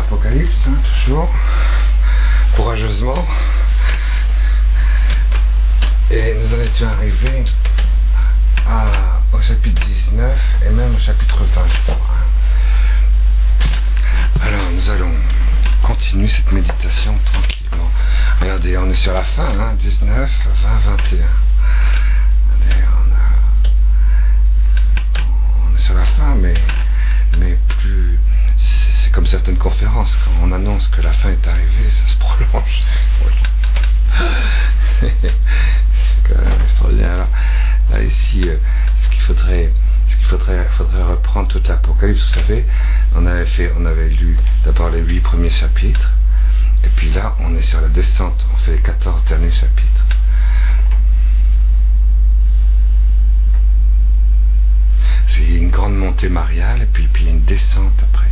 l'Apocalypse, hein, toujours, courageusement. Et nous en étions arrivés au chapitre 19 et même au chapitre 20, je crois. Alors nous allons continuer cette méditation tranquillement. Regardez, on est sur la fin, hein, 19, 20, 21. On est sur la fin, mais plus... C'est comme certaines conférences, quand on annonce que la fin est arrivée, ça se prolonge. C'est quand même extraordinaire. Alors, là, ici, faudrait reprendre toute l'Apocalypse. Vous savez, on avait lu d'abord les 8 premiers chapitres, et puis là on est sur la descente, on fait les 14 derniers chapitres. J'ai une grande montée mariale et puis une descente après.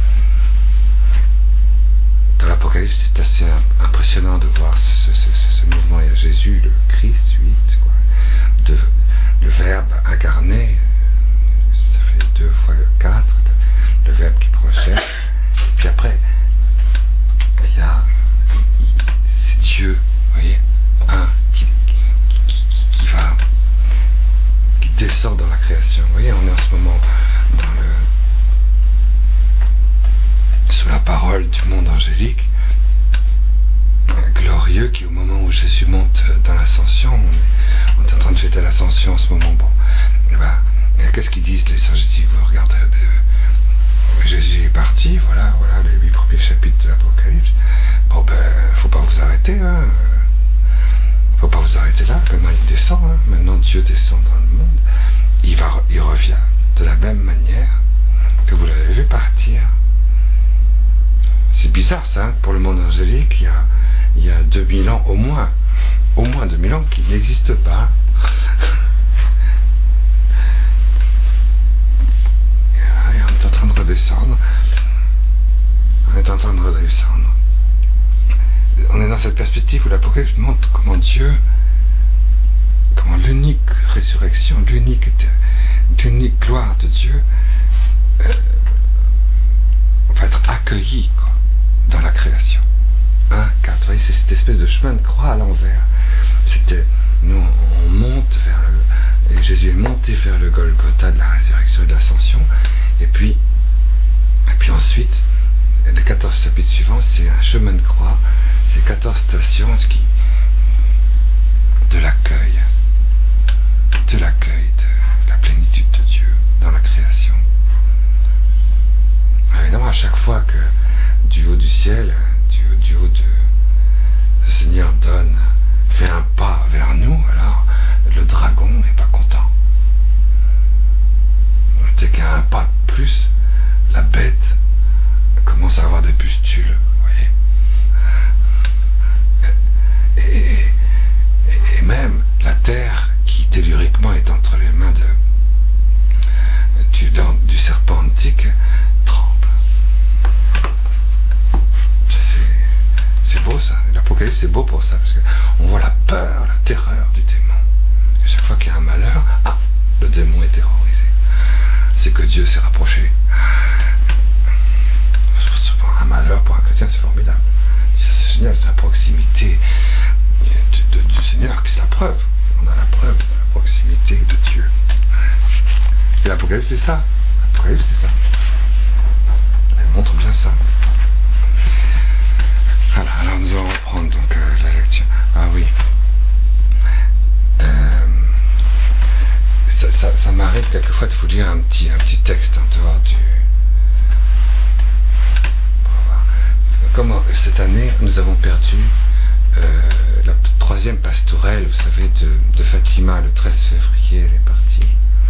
Dans l'Apocalypse, c'est assez impressionnant de voir ce mouvement. Il y a Jésus, le Christ, 8, le Verbe incarné, ça fait 2 fois 4, le Verbe qui procède, et puis après, c'est Dieu, vous voyez, qui descend dans la création. Vous voyez, on est en ce moment sous la parole du monde angélique, glorieux, qui au moment où Jésus monte dans l'ascension, on est en train de fêter l'ascension en ce moment. Bon, qu'est-ce qu'ils disent les saints? Je dis, vous regardez, Jésus est parti, voilà les 8 premiers chapitres de l'Apocalypse. Bon, faut pas vous arrêter, hein. Faut pas vous arrêter là. Maintenant il descend, hein. Maintenant Dieu descend dans le monde. Il revient de la même manière que vous l'avez vu partir. C'est bizarre ça, hein. Pour le monde angélique, il y a 2000 ans au moins 2000 ans qui n'existent pas. Et on est en train de redescendre. On est dans cette perspective où l'Apocalypse montre comment l'unique résurrection, l'unique gloire de Dieu va être accueillie dans la création. 1, 4, vous voyez, c'est cette espèce de chemin de croix à l'envers. Nous, on monte et Jésus est monté vers le Golgotha de la résurrection et de l'ascension, et puis ensuite, les 14 chapitres suivants, c'est un chemin de croix, c'est 14 stations de l'accueil de la plénitude de Dieu dans la création. Évidemment, à chaque fois que du haut du ciel, du haut le Seigneur fait un pas vers nous, alors le dragon n'est pas content. Dès qu'il y a un pas de plus, la bête commence à avoir des pustules, vous voyez. Et même la terre, qui telluriquement est entre les mains du serpent antique, tremble. C'est beau ça, l'Apocalypse c'est beau pour ça, parce qu'on voit la peur, la terreur du démon. Et chaque fois qu'il y a un malheur, le démon est terrorisé. C'est que Dieu s'est rapproché. Un malheur pour un chrétien, c'est formidable. C'est génial, c'est la proximité du Seigneur, c'est la preuve. On a la preuve de la proximité de Dieu. Et l'Apocalypse c'est ça. L'Apocalypse c'est ça. Elle montre bien ça. Voilà, alors nous allons reprendre donc la lecture. Ah oui. Ça m'arrive quelquefois de vous lire un petit texte en dehors du... Comme cette année, nous avons perdu la 3e pastourelle, vous savez, de Fatima, le 13 février, elle est partie.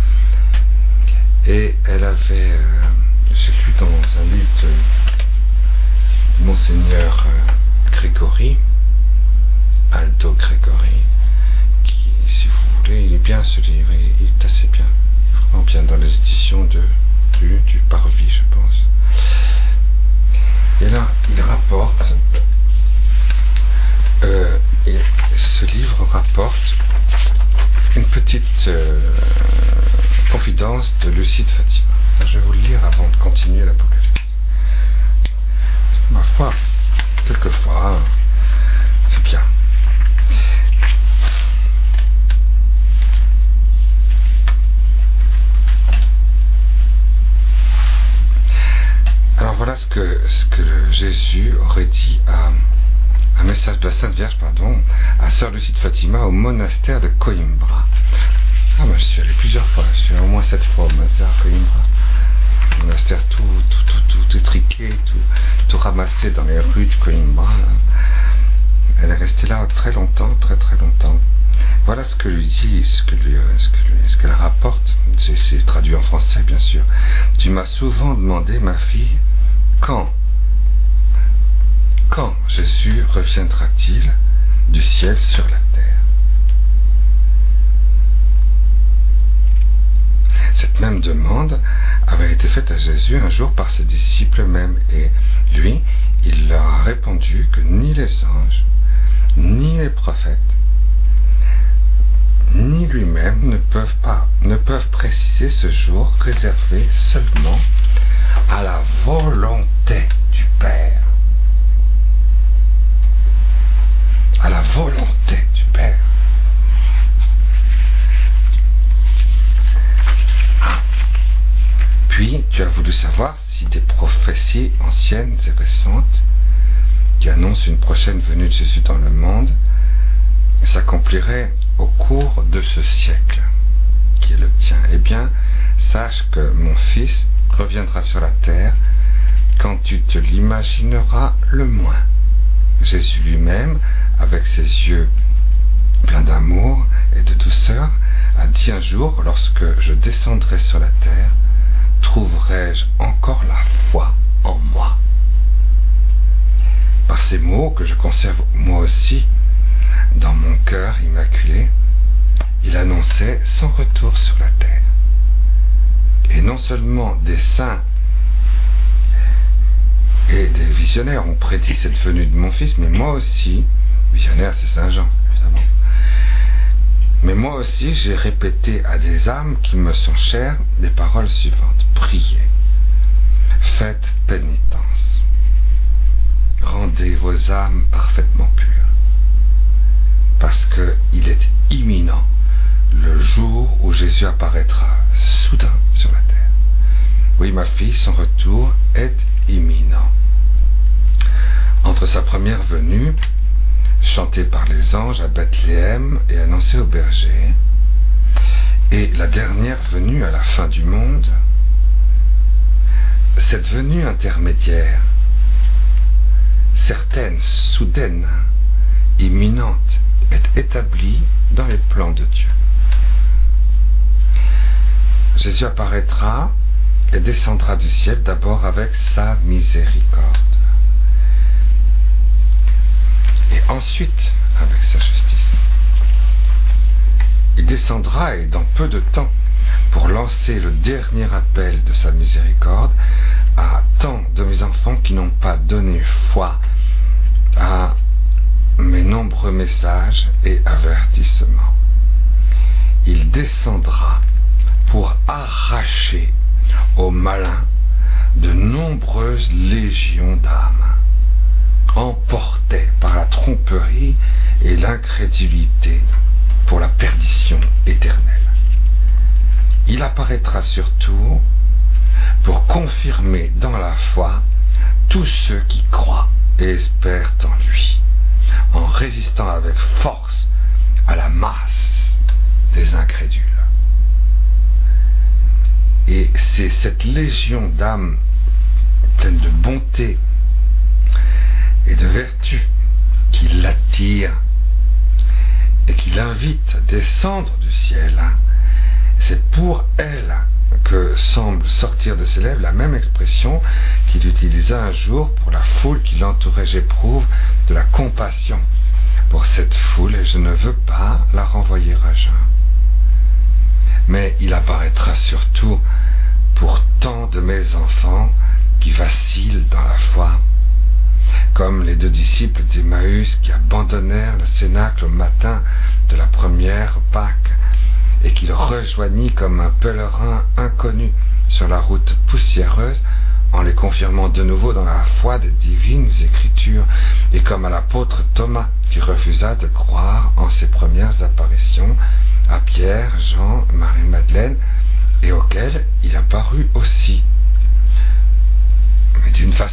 Et elle avait, j'ai lu dans un livre de Monseigneur Grégory, Aldo Grégory, qui, si vous voulez, il est bien ce livre, il est assez bien, il est vraiment bien dans les éditions du Parvis, je pense. Et là, il rapporte, ce livre rapporte une petite confidence de Lucie de Fatima. Alors, je vais vous le lire avant de continuer l'Apocalypse. ce que Jésus aurait dit un message de la Sainte Vierge, à Sœur Lucie de Fatima au monastère de Coimbra. Moi je suis allé plusieurs fois, je suis allé au moins 7 fois au monastère de Coimbra. Un monastère tout étriqué, tout ramassé dans les rues de Coimbra. Elle est restée là très longtemps, très très longtemps. Voilà ce que lui dit, ce qu'elle rapporte. C'est traduit en français, bien sûr. Tu m'as souvent demandé, ma fille, quand Jésus reviendra-t-il du ciel sur la terre? Cette même demande avait été faite à Jésus un jour par ses disciples même, et lui, il leur a répondu que ni les anges, ni les prophètes, ni lui-même ne peuvent préciser ce jour réservé seulement à la volonté du Père. À la volonté du Père. Puis, tu as voulu savoir si des prophéties anciennes et récentes qui annoncent une prochaine venue de Jésus dans le monde s'accompliraient au cours de ce siècle qui est le tien. Eh bien, sache que mon Fils reviendra sur la terre quand tu te l'imagineras le moins. Jésus lui-même, avec ses yeux pleins d'amour et de douceur, a dit un jour, lorsque je descendrai sur la terre, trouverai-je encore la foi en moi? Par ces mots que je conserve moi aussi dans mon cœur immaculé, il annonçait son retour sur la terre. Et non seulement des saints et des visionnaires ont prédit cette venue de mon Fils, mais moi aussi, visionnaire c'est Saint Jean, évidemment, mais moi aussi j'ai répété à des âmes qui me sont chères les paroles suivantes. Priez, faites pénitence, rendez vos âmes parfaitement pures, parce qu'il est imminent le jour où Jésus apparaîtra soudain sur la terre. Oui, ma fille, son retour est imminent. Entre sa première venue, chantée par les anges à Bethléem et annoncée aux bergers, et la dernière venue à la fin du monde, cette venue intermédiaire, certaine, soudaine, imminente, est établie dans les plans de Dieu. Jésus apparaîtra et descendra du ciel d'abord avec sa miséricorde, et ensuite avec sa justice. Il descendra, et dans peu de temps, pour lancer le dernier appel de sa miséricorde à tant de mes enfants qui n'ont pas donné foi à mes nombreux messages et avertissements. Il descendra pour arracher aux malins de nombreuses légions d'âmes, emportées par la tromperie et l'incrédulité pour la perdition éternelle. Il apparaîtra surtout pour confirmer dans la foi tous ceux qui croient et espèrent en lui, en résistant avec force à la masse des incrédules. Et c'est cette légion d'âmes pleine de bonté et de vertu qui l'attire et qui l'invite à descendre du ciel. C'est pour elle que semble sortir de ses lèvres la même expression qu'il utilisa un jour pour la foule qui l'entourait. J'éprouve de la compassion pour cette foule et je ne veux pas la renvoyer à jeun. Mais il apparaîtra surtout pour tant de mes enfants qui vacillent dans la foi, comme les 2 disciples d'Emmaüs qui abandonnèrent le cénacle au matin de la première Pâque et qu'il rejoignit comme un pèlerin inconnu sur la route poussiéreuse en les confirmant de nouveau dans la foi des divines écritures, et comme à l'apôtre Thomas qui refusa de croire en ses premières apparitions à Pierre, Jean, Marie-Madeleine, et auquel il apparut aussi, mais d'une façon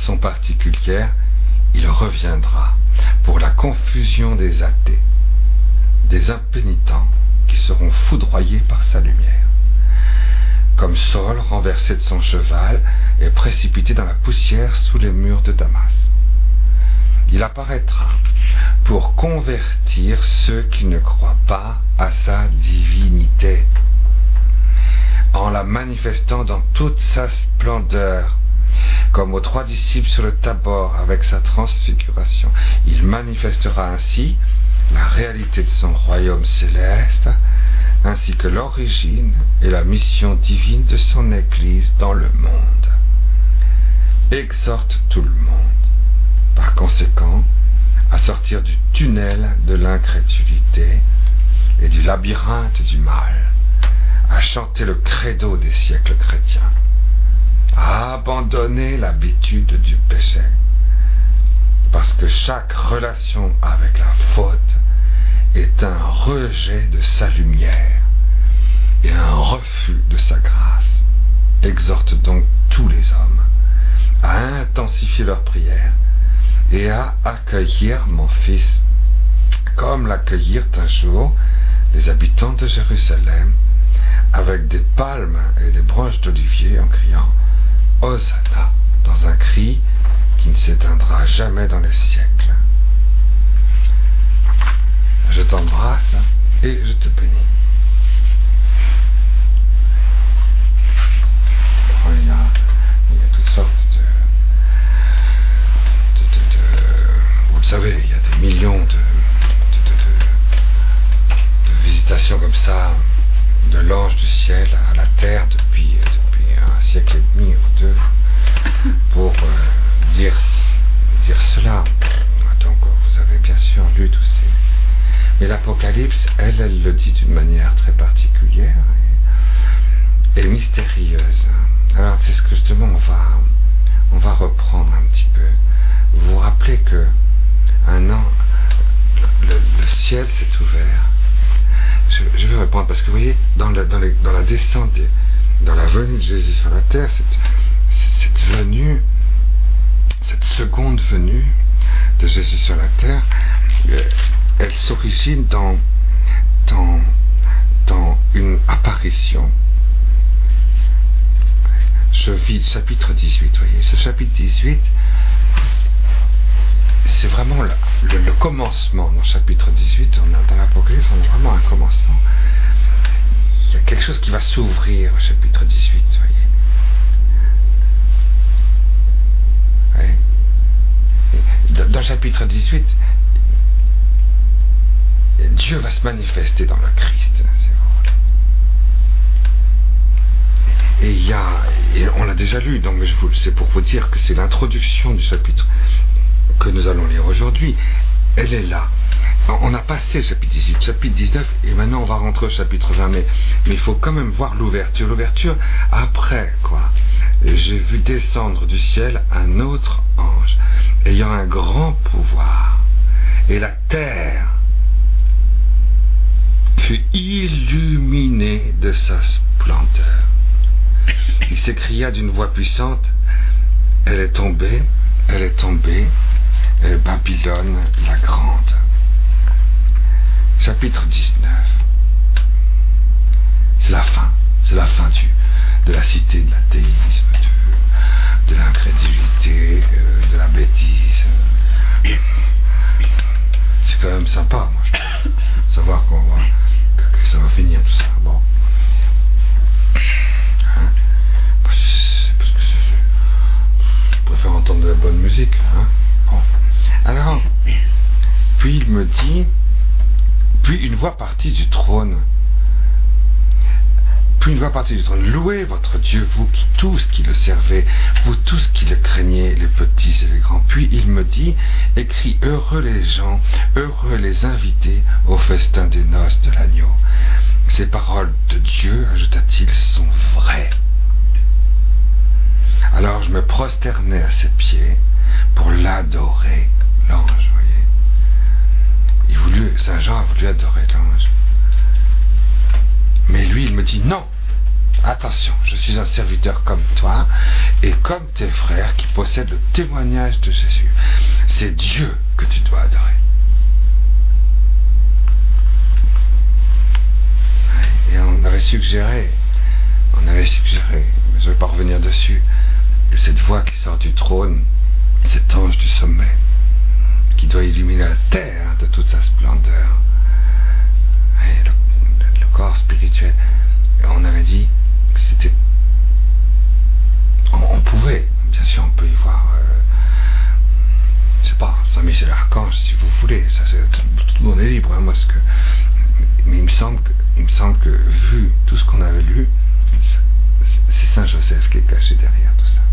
façon particulière, il reviendra pour la confusion des athées, des impénitents qui seront foudroyés par sa lumière. Comme Saul renversé de son cheval et précipité dans la poussière sous les murs de Damas. Il apparaîtra pour convertir ceux qui ne croient pas à sa divinité, en la manifestant dans toute sa splendeur, comme aux 3 disciples sur le Tabor avec sa transfiguration. Il manifestera ainsi la réalité de son royaume céleste, ainsi que l'origine et la mission divine de son Église dans le monde. Exhorte tout le monde, par conséquent, à sortir du tunnel de l'incrédulité et du labyrinthe du mal, à chanter le credo des siècles chrétiens, à abandonner l'habitude du péché, parce que chaque relation avec la faute est un rejet de sa lumière et un refus de sa grâce. Exhorte donc tous les hommes à intensifier leurs prières et à accueillir mon Fils, comme l'accueillirent un jour les habitants de Jérusalem, avec des palmes et des branches d'olivier en criant « Hosanna » dans un cri qui ne s'éteindra jamais dans les siècles. Je t'embrasse et je te bénis. Il y a toutes sortes vous le savez, il y a des millions de visitations comme ça de l'ange du ciel à la terre depuis un siècle et demi ou 2 pour dire cela. Donc vous avez bien sûr lu tous ces... Mais l'Apocalypse, elle le dit d'une manière très particulière et mystérieuse. Alors c'est ce que justement on va reprendre un petit peu. Vous vous rappelez que le ciel s'est ouvert. Je vais répondre parce que vous voyez, dans la descente, dans la venue de Jésus sur la terre, cette venue, cette seconde venue de Jésus sur la terre, elle s'origine dans une apparition. Je vis le chapitre 18, vous voyez, ce chapitre 18, c'est vraiment le commencement. Dans le chapitre 18, dans l'Apocalypse, on a vraiment un commencement. Il y a quelque chose qui va s'ouvrir au chapitre 18, vous voyez. Ouais. Dans le chapitre 18, Dieu va se manifester dans le Christ, c'est vrai. Et on l'a déjà lu, donc c'est pour vous dire que c'est l'introduction du chapitre que nous allons lire aujourd'hui. Elle est là. On a passé le chapitre 18, chapitre 19, et maintenant on va rentrer au chapitre 20, mais il faut quand même voir l'ouverture. L'ouverture, après quoi, j'ai vu descendre du ciel un autre ange, ayant un grand pouvoir, et la terre fut illuminée de sa splendeur. Il s'écria d'une voix puissante, « Elle est tombée, Babylone la grande. » Chapitre 19. C'est la fin de la cité de l'athéisme, de l'incrédulité, de la bêtise. C'est quand même sympa, moi, je trouve, savoir que ça va finir tout ça. Bon. Hein? Parce que je préfère entendre de la bonne musique. Hein? Bon. Alors, puis il me dit, puis une voix partit du trône. Louez votre Dieu, vous tous qui le servez, vous tous qui le craignez, les petits et les grands. Puis il me dit, écris, heureux les gens, heureux les invités au festin des noces de l'agneau. Ces paroles de Dieu, ajouta-t-il, sont vraies. Alors je me prosternai à ses pieds pour l'adorer, l'ange, voyez. Saint Jean a voulu adorer l'ange. Mais lui, il me dit non. attention, je suis un serviteur comme toi et comme tes frères qui possèdent le témoignage de Jésus. C'est Dieu que tu dois adorer. Et on avait suggéré, mais je ne vais pas revenir dessus, que cette voix qui sort du trône, cet ange du sommet, qui doit illuminer la terre de toute sa splendeur, et le corps spirituel. Et on avait dit que c'était... On pouvait, bien sûr, on peut y voir, je sais pas, Saint Michel Archange, si vous voulez, ça, tout le monde est libre, hein, moi, mais il me semble que, vu tout ce qu'on avait lu, c'est Saint Joseph qui est caché derrière tout ça.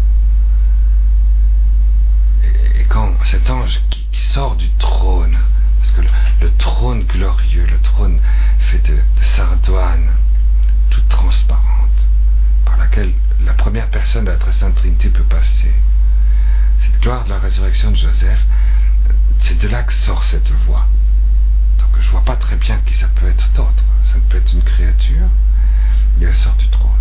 Et quand cet ange qui sort du trône, parce que le trône glorieux, le trône fait de sardoine, toute transparente, par laquelle la première personne de la Très Sainte Trinité peut passer, cette gloire de la résurrection de Joseph, c'est de là que sort cette voix. Donc je vois pas très bien qui ça peut être d'autre. Ça peut être une créature, et elle sort du trône.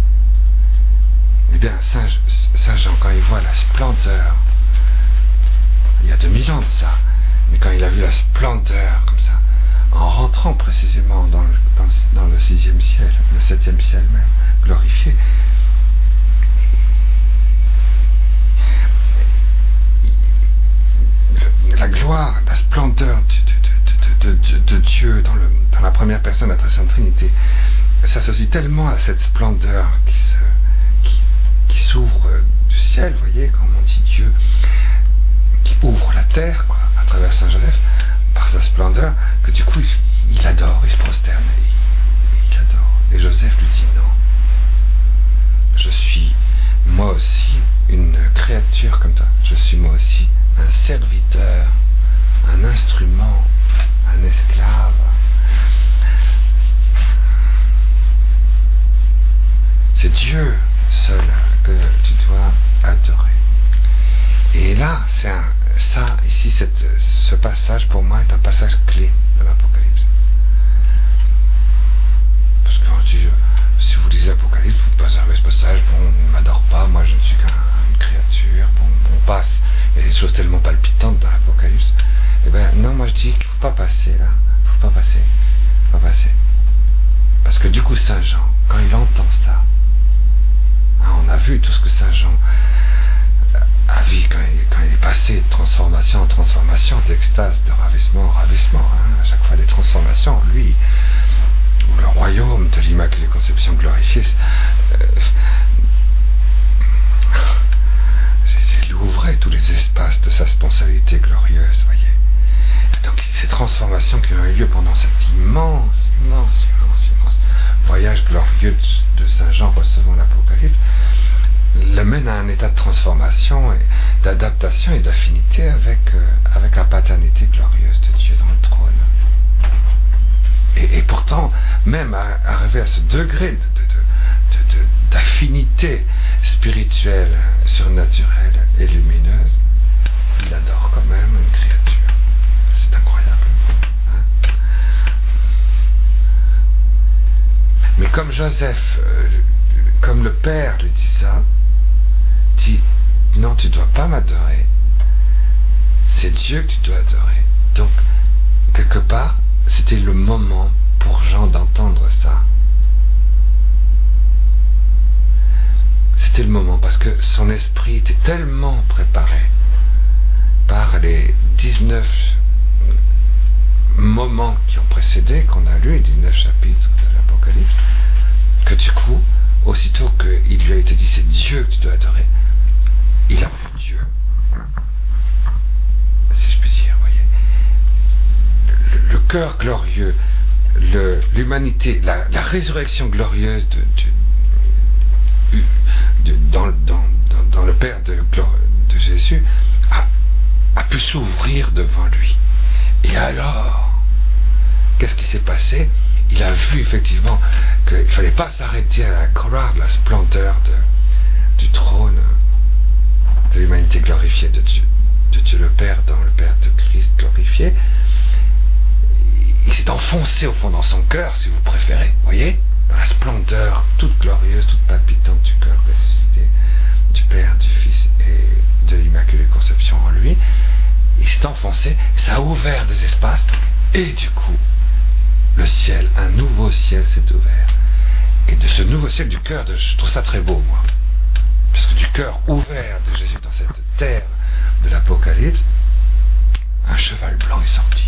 Eh bien, Saint Jean, quand il voit la splendeur, il y a 2000 ans de ça, mais quand il a vu la splendeur comme ça, en rentrant précisément dans le 6e ciel, le 7e ciel même, glorifié, la gloire, la splendeur de Dieu dans la première personne de la Très Sainte Trinité s'associe tellement à cette splendeur qui s'ouvre du ciel, vous voyez, comme on dit Dieu, qui ouvre la terre, quoi, à travers Saint Joseph, par sa splendeur, que du coup, il adore, il se prosterne, il adore. Et Joseph lui dit non. Je suis, moi aussi, une créature comme toi. Je suis, moi aussi, un serviteur, un instrument, un esclave. C'est Dieu seul que tu dois adorer. Et là, ici, ce passage, pour moi, est un passage clé de l'Apocalypse. Parce que si vous lisez l'Apocalypse, vous passez avec ce passage, bon, on ne m'adore pas, moi je ne suis qu'une créature, bon, on passe, il y a des choses tellement palpitantes dans l'Apocalypse. Eh bien, non, moi je dis qu'il ne faut pas passer là, il ne faut pas passer. Parce que du coup, Saint Jean, quand il entend ça, on a vu tout ce que Saint Jean a vu quand il est passé de transformation en transformation, d'extase, de ravissement en ravissement, à chaque fois des transformations, lui, le royaume de l'Immaculée Conception glorifiée, il ouvrait tous les espaces de sa spontanéité glorieuse, voyez. Et donc ces transformations qui ont eu lieu pendant cet immense voyage glorieux de Saint Jean recevant l'Apocalypse, le mène à un état de transformation, et d'adaptation et d'affinité avec la paternité glorieuse de Dieu dans le trône. Et pourtant, même arriver à ce degré d'affinité spirituelle, surnaturelle et lumineuse, il adore quand même une créature. C'est incroyable. Hein? Mais comme Joseph, comme le Père lui dit ça, dit non, tu ne dois pas m'adorer. C'est Dieu que tu dois adorer. Donc, quelque part, c'était le moment pour Jean d'entendre ça. C'était le moment parce que son esprit était tellement préparé par les 19 moments qui ont précédé, qu'on a lu, les 19 chapitres de l'Apocalypse, que du coup, aussitôt qu'il lui a été dit c'est Dieu que tu dois adorer, il a vu Dieu, si je puis dire, voyez. Le cœur glorieux, l'humanité, la résurrection glorieuse dans le Père de Jésus a pu s'ouvrir devant lui. Et alors, qu'est-ce qui s'est passé? Il a vu effectivement qu'il ne fallait pas s'arrêter à la gloire de la splendeur du trône de l'humanité glorifiée de Dieu le Père dans le Père de Christ glorifié. Il s'est enfoncé au fond dans son cœur, si vous préférez, voyez, dans la splendeur toute glorieuse, toute palpitante du cœur ressuscité du Père, du Fils et de l'Immaculée Conception en lui. Il s'est enfoncé, ça a ouvert des espaces, et du coup, le ciel, un nouveau ciel s'est ouvert. Et de ce nouveau ciel du cœur, je trouve ça très beau, moi. Parce que du cœur ouvert de Jésus dans cette terre de l'Apocalypse, un cheval blanc est sorti.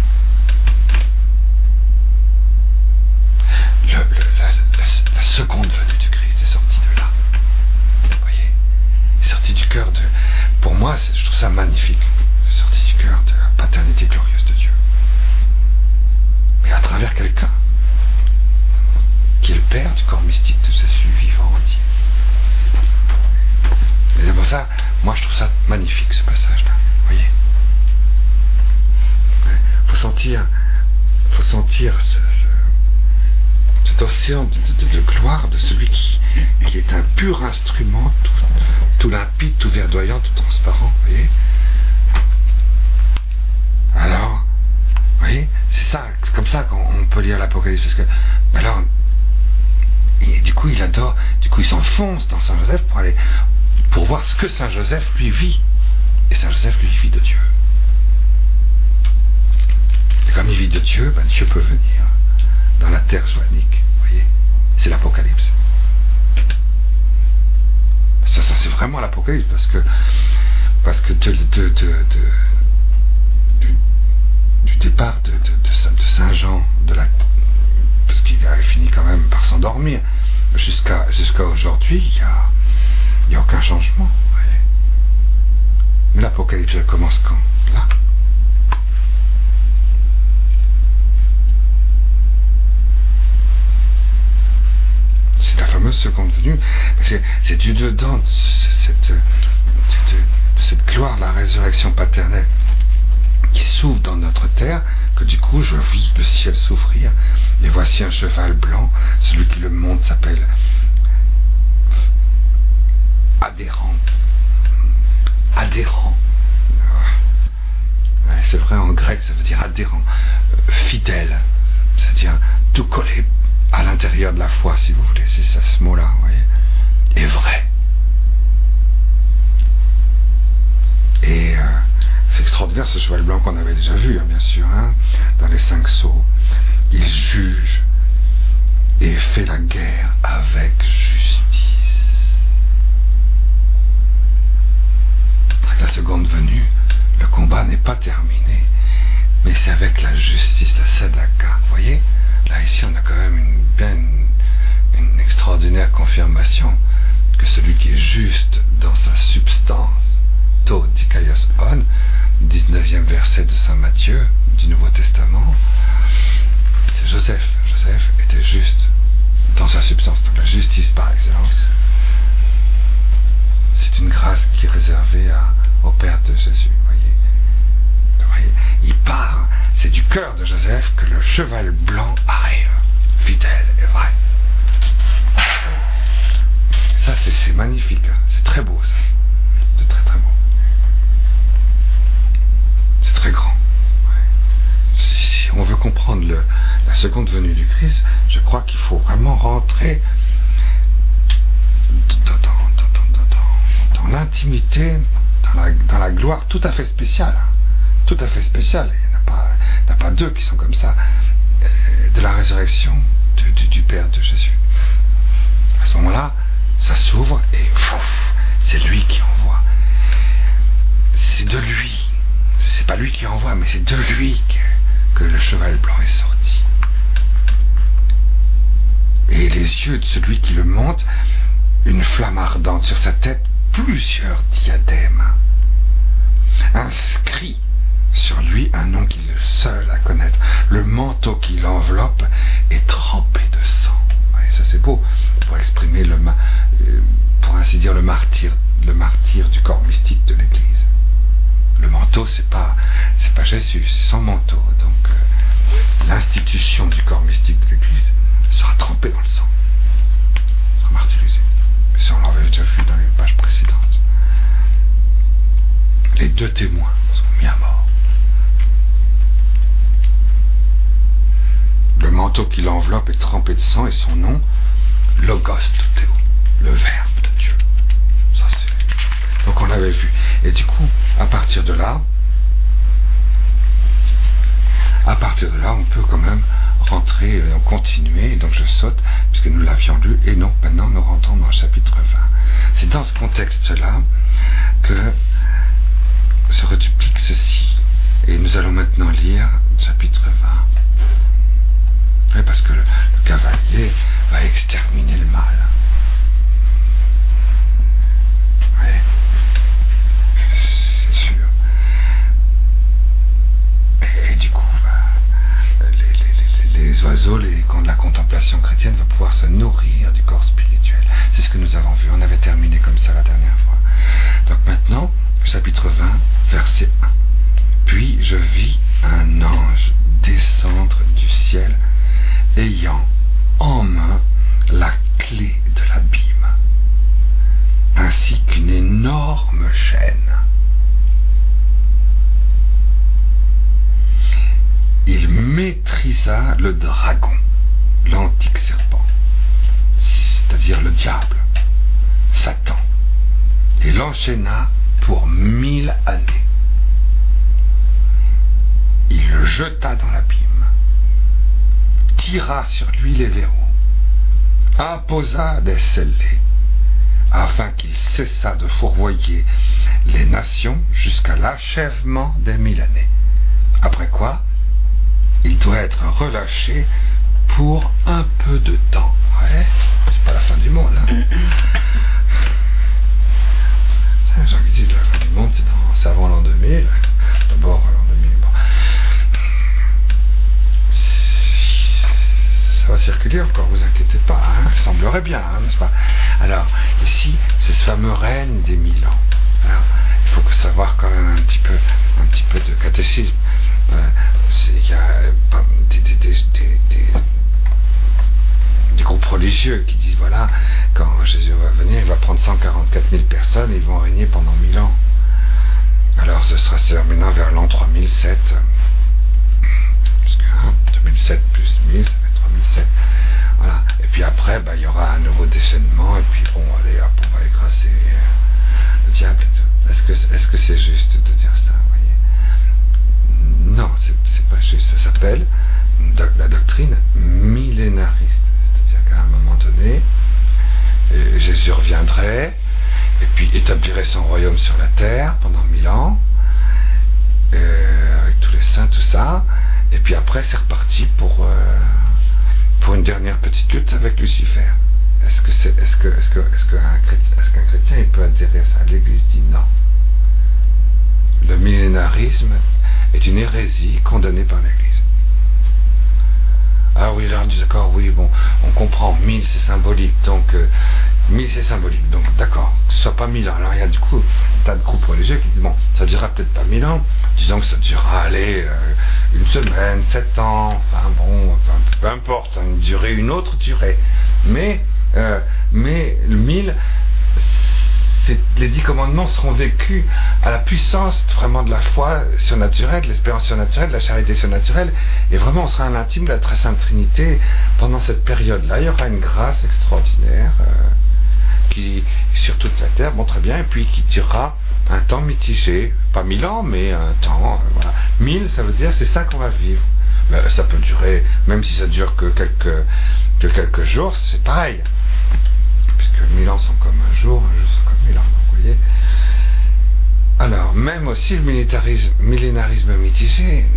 La seconde venue du Christ est sortie de là. Vous voyez, est sortie du cœur de... Pour moi, je trouve ça magnifique. C'est sorti du cœur de la paternité glorieuse de Dieu. Mais à travers quelqu'un qui est le Père du corps mystique de Jésus vivant entier. Et c'est pour ça, moi je trouve ça magnifique ce passage-là. Vous voyez, faut sentir cet océan de gloire de celui qui est un pur instrument, tout limpide, tout verdoyant, tout transparent. Vous voyez. Alors, vous voyez, c'est comme ça qu'on peut lire l'Apocalypse, parce que alors, et du coup il s'enfonce dans Saint Joseph pour voir ce que Saint Joseph lui vit, et Saint Joseph lui vit de Dieu. Et comme il vit de Dieu, Dieu peut venir dans la terre joannique, vous voyez, c'est l'Apocalypse. Ça c'est vraiment l'Apocalypse, parce que du départ de Saint Jean, parce qu'il a fini quand même par s'endormir, jusqu'à aujourd'hui, il n'y a aucun changement. Vous voyez. Mais l'Apocalypse, elle commence quand? Là. C'est la fameuse seconde venue. C'est du dedans de cette gloire de la résurrection paternelle qui s'ouvre dans notre terre, que du coup je vis le ciel s'ouvrir, et voici un cheval blanc, celui qui le monte s'appelle adhérent. Ouais, c'est vrai, en grec ça veut dire adhérent, fidèle, c'est-à-dire tout collé à l'intérieur de la foi, si vous voulez, c'est ça ce mot-là, vous voyez, et vrai. Et c'est extraordinaire ce cheval blanc qu'on avait déjà vu, bien sûr, dans les 5 sceaux. Il juge et fait la guerre avec justice. Avec la seconde venue, le combat n'est pas terminé, mais c'est avec la justice, la sadaka. Vous voyez, là ici on a quand même une extraordinaire confirmation que celui qui est juste dans sa substance, to dikaios on, 19e verset de Saint Matthieu du Nouveau Testament, c'est Joseph. Joseph était juste dans sa substance, donc la justice par excellence. C'est une grâce qui est réservée au Père de Jésus. Vous voyez, il part, c'est du cœur de Joseph que le cheval blanc arrive, fidèle et vrai. Ça c'est magnifique, c'est très beau ça, c'est très très beau. C'est très grand. Si on veut comprendre la seconde venue du Christ, je crois qu'il faut vraiment rentrer dans l'intimité, dans la gloire tout à fait spéciale. Tout à fait spéciale. Il n'y en a pas deux qui sont comme ça, de la résurrection du Père de Jésus. À ce moment-là, ça s'ouvre et c'est lui qui envoie. C'est de lui. C'est pas lui qui envoie, mais c'est de lui que le cheval blanc est sorti. Et les yeux de celui qui le monte, une flamme ardente sur sa tête, plusieurs diadèmes. Inscrit sur lui un nom qu'il est le seul à connaître. Le manteau qui l'enveloppe est trempé de sang. Et ça c'est beau pour exprimer pour ainsi dire le martyr du corps mystique de l'Église. Le manteau c'est pas Jésus, c'est son manteau. Donc l'institution du corps mystique de l'Église sera trempée dans le sang, sera martyrisée. Mais ça on l'avait déjà vu dans les pages précédentes. Les 2 témoins sont mis à mort. Le manteau qui l'enveloppe est trempé de sang, et son nom, Logos Toutéo, le Verbe de Dieu. Ça, donc on l'avait vu. Et du coup, à partir de là, on peut quand même rentrer, continuer. Donc je saute, puisque nous l'avions lu, et donc maintenant nous rentrons dans le chapitre 20. C'est dans ce contexte-là que se reduplique ceci. Et nous allons maintenant lire le chapitre 20. Oui, parce que le cavalier va exterminer le mal. Oui, c'est sûr. Et du coup, les oiseaux, la contemplation chrétienne va pouvoir se nourrir du corps spirituel. C'est ce que nous avons vu. On avait terminé comme ça la dernière fois. Donc maintenant, chapitre 20, verset 1. Puis je vis un ange descendre du ciel, ayant en main la clé de l'abîme, ainsi qu'une énorme chaîne. Il maîtrisa le dragon, l'antique serpent, c'est-à-dire le diable, Satan, et l'enchaîna pour 1000 années. Il le jeta dans l'abîme, tira sur lui les verrous, imposa des scellés, afin qu'il cessât de fourvoyer les nations jusqu'à l'achèvement des 1000 années. Après quoi, il doit être relâché pour un peu de temps. Ouais, c'est pas la fin du monde. Hein. J'ai envie de dire la fin du monde, c'est avant l'an 2000. D'abord l'an 2000. Bon. Ça va circuler encore, vous inquiétez pas. Hein, ça semblerait bien, hein, n'est-ce pas? Alors, ici, c'est ce fameux règne des 1000 ans. Alors, il faut savoir quand même un petit peu de catéchisme. Il y a des groupes religieux qui disent, voilà, quand Jésus va venir, il va prendre 144 000 personnes et ils vont régner pendant 1000 ans. Alors ce sera terminant vers l'an 3007. Parce que 2007 plus 1000, ça fait 3007. Voilà. Et puis après, il y aura un nouveau déchaînement, et puis bon, allez, hop, on va écraser le diable. Est-ce que c'est juste de dire ça, vous voyez? Non, c'est pas juste. Ça s'appelle la doctrine millénariste. C'est-à-dire qu'à un moment donné, Jésus reviendrait et puis établirait son royaume sur la terre pendant 1000 ans, avec tous les saints, tout ça. Et puis après, c'est reparti pour une dernière petite lutte avec Lucifer. Est-ce qu'un chrétien il peut adhérer à ça? L'Église dit non. Le millénarisme est une hérésie condamnée par l'Église. Ah oui, là, d'accord, oui, bon, on comprend, 1000 c'est symbolique, donc 1000 c'est symbolique, donc d'accord, que ce soit pas 1000 ans. Alors il y a du coup un tas de groupes religieux qui disent, bon, ça durera peut-être pas 1000 ans, disons que ça durera, allez, une semaine, 7 ans, enfin bon, enfin, peu importe, une autre durée. Mais le 1000, les 10 commandements seront vécus à la puissance vraiment de la foi surnaturelle, de l'espérance surnaturelle, de la charité surnaturelle, et vraiment on sera à l'intime de la très sainte Trinité pendant cette période-là. Il y aura une grâce extraordinaire qui sur toute la terre, bon très bien, et puis qui durera un temps mitigé, pas 1000 ans, mais un temps, voilà. 1000, ça veut dire c'est ça qu'on va vivre. Mais ça peut durer, même si ça dure que quelques jours, c'est pareil. Puisque 1000 ans sont comme un jour sont comme 1000 ans, vous voyez. Alors, même aussi le millénarisme mitigé,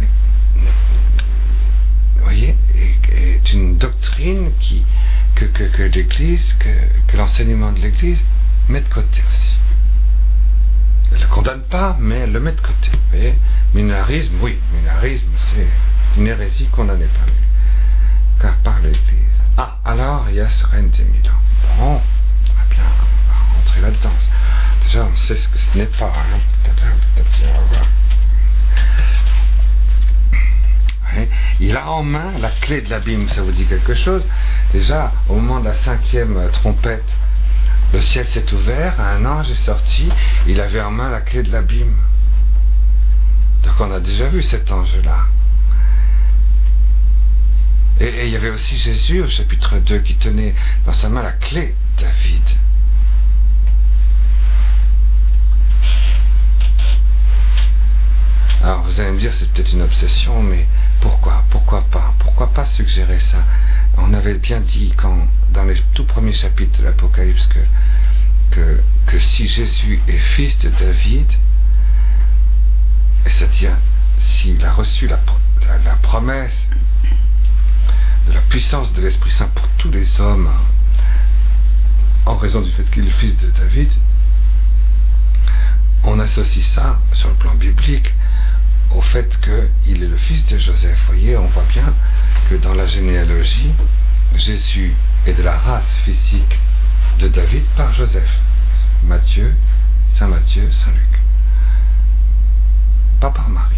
vous voyez, est une doctrine que l'Église, que l'enseignement de l'Église met de côté aussi. Elle ne le condamne pas, mais elle le met de côté. Vous voyez, millénarisme, oui, millénarisme, c'est une hérésie condamnée par l'Église. Ah, alors il y a ce règne des 1000 ans. Bon, très bien, on va rentrer là-dedans. Déjà, on sait ce que ce n'est pas. Hein. Peut-être, on va voir. Ouais. Il a en main la clé de l'abîme, ça vous dit quelque chose? Déjà, au moment de la 5e trompette, le ciel s'est ouvert, un ange est sorti, il avait en main la clé de l'abîme. Donc on a déjà vu cet ange-là. Et il y avait aussi Jésus au chapitre 2 qui tenait dans sa main la clé de David. Alors vous allez me dire c'est peut-être une obsession, mais pourquoi pas? Pourquoi pas suggérer ça? On avait bien dit dans les tout premiers chapitres de l'Apocalypse que si Jésus est fils de David, c'est-à-dire s'il a reçu la promesse de la puissance de l'Esprit Saint pour tous les hommes, en raison du fait qu'il est fils de David, on associe ça, sur le plan biblique, au fait qu'il est le fils de Joseph. Vous voyez, on voit bien que dans la généalogie, Jésus est de la race physique de David par Joseph. Matthieu, Saint Luc. Pas par Marie.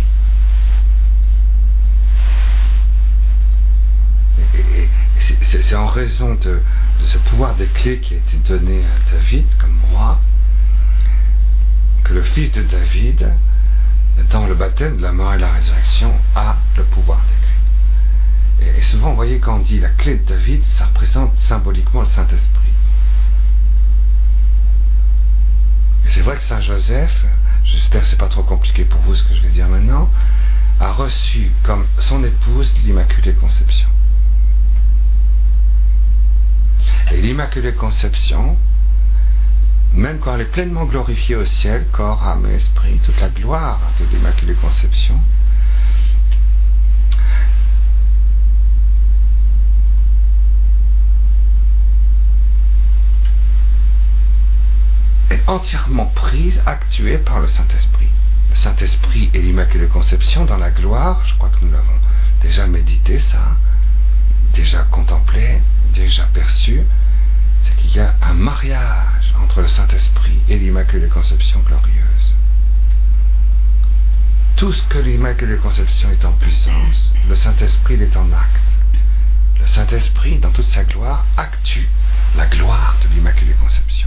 Et c'est en raison de ce pouvoir des clés qui a été donné à David comme roi que le fils de David, dans le baptême de la mort et de la résurrection, a le pouvoir des clés. Et souvent, vous voyez, quand on dit la clé de David, ça représente symboliquement le Saint-Esprit. Et c'est vrai que Saint Joseph, j'espère que c'est pas trop compliqué pour vous ce que je vais dire maintenant, a reçu comme son épouse l'Immaculée Conception. Et l'Immaculée Conception, même quand elle est pleinement glorifiée au ciel, corps, âme et esprit, toute la gloire de l'Immaculée Conception, est entièrement prise, actuée par le Saint-Esprit. Le Saint-Esprit et l'Immaculée Conception dans la gloire, je crois que nous l'avons déjà médité ça, déjà contemplé, déjà perçu, c'est qu'il y a un mariage entre le Saint-Esprit et l'Immaculée Conception glorieuse. Tout ce que l'Immaculée Conception est en puissance, le Saint-Esprit est en acte. Le Saint-Esprit, dans toute sa gloire, actue la gloire de l'Immaculée Conception.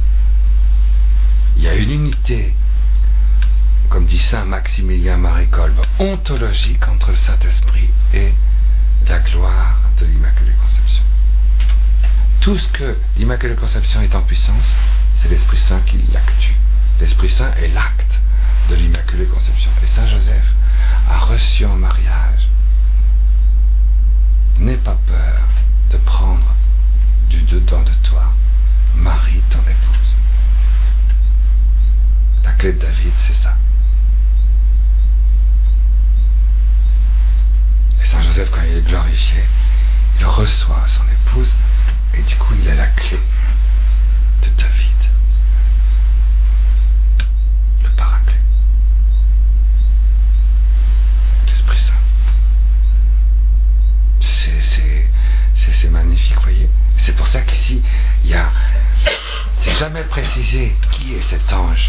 Il y a une unité, comme dit saint Maximilien Marie Kolbe, ontologique entre le Saint-Esprit et la gloire de l'Immaculée Conception. Tout ce que l'Immaculée Conception est en puissance, c'est l'Esprit Saint qui l'actue. L'Esprit Saint est l'acte de l'Immaculée Conception. Et Saint Joseph a reçu en mariage. N'aie pas peur de prendre du dedans de toi Marie, ton épouse. La clé de David, c'est ça. Et Saint Joseph, quand il est glorifié, il reçoit son épouse et du coup il a la clé de David, le paraclet, l'Esprit Saint. C'est magnifique, vous voyez. C'est pour ça qu'ici c'est jamais précisé qui est cet ange.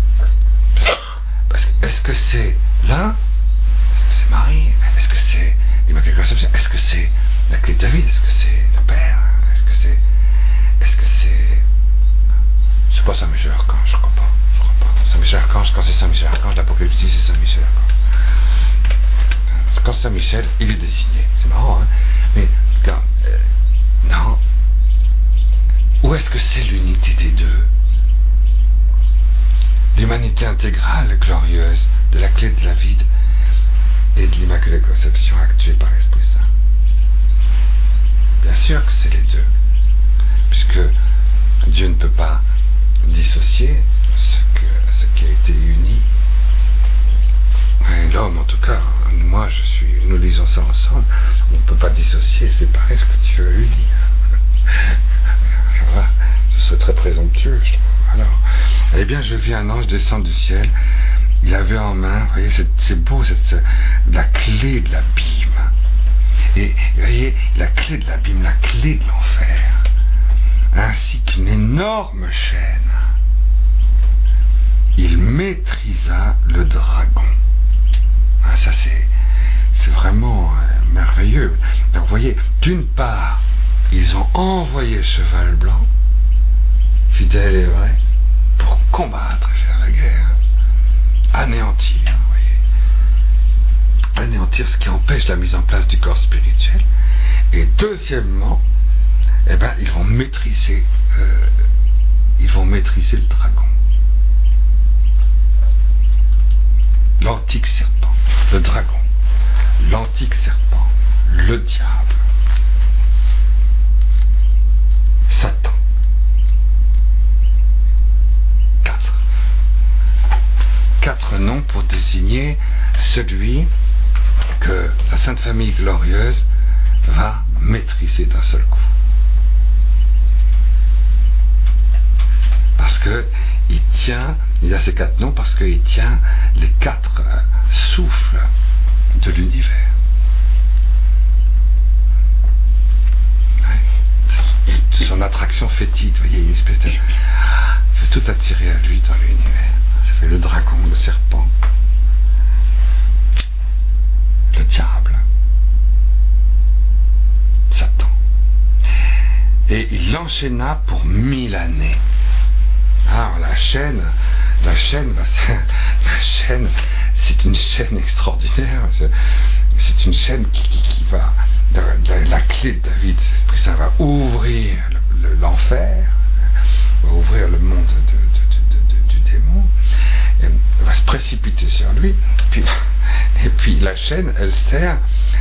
Parce que est-ce que c'est l'un? Est-ce que c'est Marie? Est-ce que c'est l'Immaculée Conception? Est-ce que c'est la clé de David? Est-ce que c'est le Père? Est-ce que c'est pas Saint Michel Archange? Je crois pas. Saint Michel Archange, quand c'est Saint Michel Archange, l'Apocalypse dit c'est Saint Michel Archange. Quand Saint Michel, il est désigné. C'est marrant, hein? Mais quand non. Où est-ce que c'est l'unité des deux? L'humanité intégrale, glorieuse, de la clé de David et de l'Immaculée Conception actuée par l'Esprit Saint. Bien sûr que c'est les deux, puisque Dieu ne peut pas dissocier ce qui a été uni. Et l'homme, en tout cas, nous lisons ça ensemble, on ne peut pas dissocier et séparer ce que Dieu a uni. Voilà, ce serait très présomptueux, je trouve. Alors, eh bien, je vis un ange descendre du ciel. Il avait en main, vous voyez, c'est beau, la clé de l'abîme. Et vous voyez, la clé de l'abîme, la clé de l'enfer, ainsi qu'une énorme chaîne. Il maîtrisa le dragon. Ah, ça, c'est vraiment merveilleux. Donc, vous voyez, d'une part, ils ont envoyé le cheval blanc, fidèle et vrai, pour combattre et faire la guerre, anéantir, vous voyez, anéantir ce qui empêche la mise en place du corps spirituel, Et deuxièmement, eh ben, ils vont maîtriser le dragon. L'antique serpent, le dragon, l'antique serpent, le diable, Satan. 4 noms pour désigner celui que la Sainte Famille glorieuse va maîtriser d'un seul coup. Parce que il y a ces 4 noms parce qu'il tient les 4 souffles de l'univers. Ouais. Son attraction fétide, vous voyez, une espèce de... Il veut tout attirer à lui dans l'univers. Ça fait le dragon, le serpent, le diable, Satan. Et il l'enchaîna pour 1000 années. Alors la chaîne, c'est une chaîne extraordinaire. C'est une chaîne qui va, la clé de David, l'Esprit Saint va ouvrir l'enfer, va ouvrir le monde du démon, et va se précipiter sur lui. Et puis la chaîne, elle sert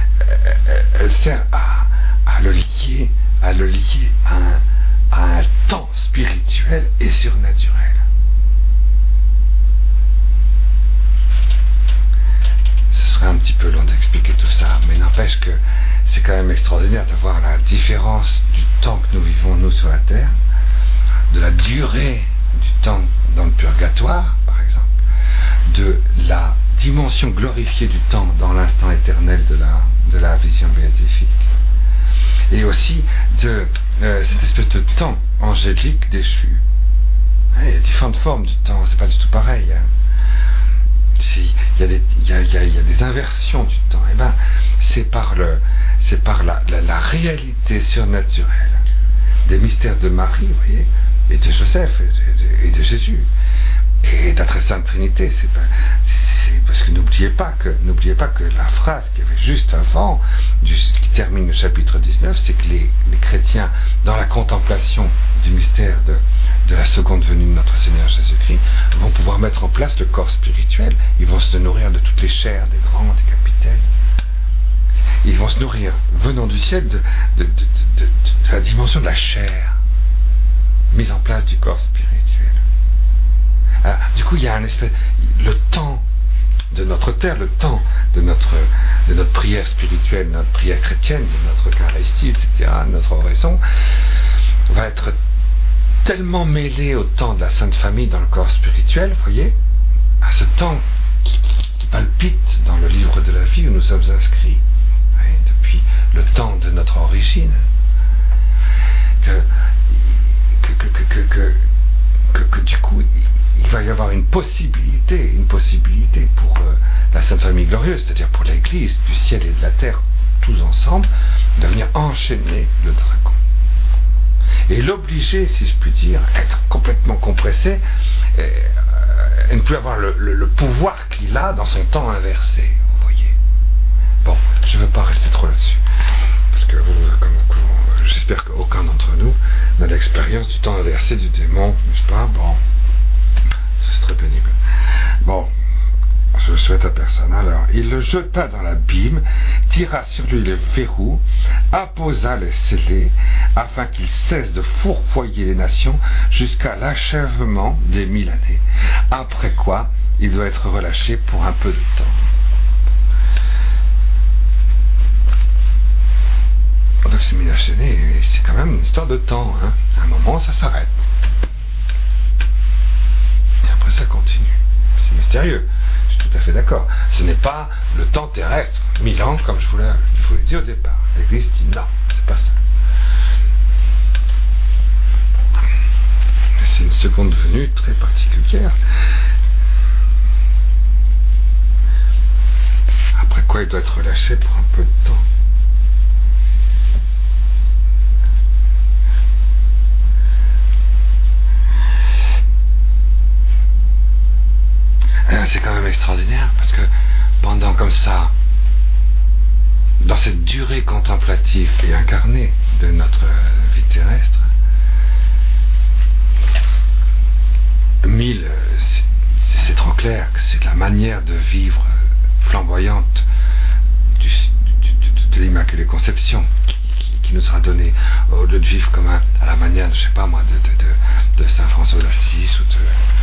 à le lier à un temps spirituel et surnaturel. Ce serait un petit peu long d'expliquer tout ça, mais n'empêche que c'est quand même extraordinaire de voir la différence du temps que nous vivons, nous, sur la terre, de la durée du temps dans le purgatoire, par exemple, de la dimension glorifiée du temps dans l'instant éternel de la vision béatifique, et aussi de cette espèce de temps angélique déchu. Il y a différentes formes du temps, c'est pas du tout pareil. Il y a des inversions du temps. Et ben, c'est par la réalité surnaturelle des mystères de Marie, vous voyez, et de Joseph et de Jésus et de la très sainte Trinité. C'est parce que n'oubliez pas que la phrase qu'il y avait juste avant, qui termine le chapitre 19, c'est que les chrétiens, dans la contemplation du mystère de la seconde venue de notre Seigneur Jésus-Christ, vont pouvoir mettre en place le corps spirituel. Ils vont se nourrir de toutes les chairs des grands, des capitaines. Ils vont se nourrir, venant du ciel, de la dimension de la chair, mise en place du corps spirituel. Alors, du coup, il y a le temps de notre terre, le temps de notre prière spirituelle, notre prière chrétienne, de notre Eucharistie, etc., notre oraison, va être tellement mêlé au temps de la Sainte Famille dans le corps spirituel, vous voyez, à ce temps qui palpite dans le livre de la vie où nous sommes inscrits, oui, depuis le temps de notre origine, que du coup, il va y avoir une possibilité pour la Sainte Famille glorieuse, c'est-à-dire pour l'Église du ciel et de la terre, tous ensemble, de venir enchaîner le dragon. Et l'obliger, si je puis dire, à être complètement compressé et ne plus avoir le pouvoir qu'il a dans son temps inversé, vous voyez. Bon, je ne veux pas rester trop là-dessus, parce que j'espère qu'aucun d'entre nous n'a l'expérience du temps inversé du démon, n'est-ce pas? Bon, c'est très pénible. Bon, je le souhaite à personne. Alors, il le jeta dans l'abîme, tira sur lui les verrous, apposa les scellés, afin qu'il cesse de fourvoyer les nations jusqu'à l'achèvement des 1000 années. Après quoi, il doit être relâché pour un peu de temps. Donc c'est 1000 années, c'est quand même une histoire de temps. Hein. À un moment, ça s'arrête. Et après, ça continue. C'est mystérieux. Je suis tout à fait d'accord. Ce n'est pas le temps terrestre, 1000 ans, comme je vous l'ai dit au départ. L'Église dit non, c'est pas ça. C'est une seconde venue très particulière. Après quoi, il doit être relâché pour un peu de temps. C'est quand même extraordinaire parce que pendant comme ça dans cette durée contemplative et incarnée de notre vie terrestre, 1000, c'est trop clair que c'est la manière de vivre flamboyante de l'Immaculée Conception qui nous sera donnée, au lieu de vivre comme à la manière, je sais pas moi, de Saint François d'Assise ou de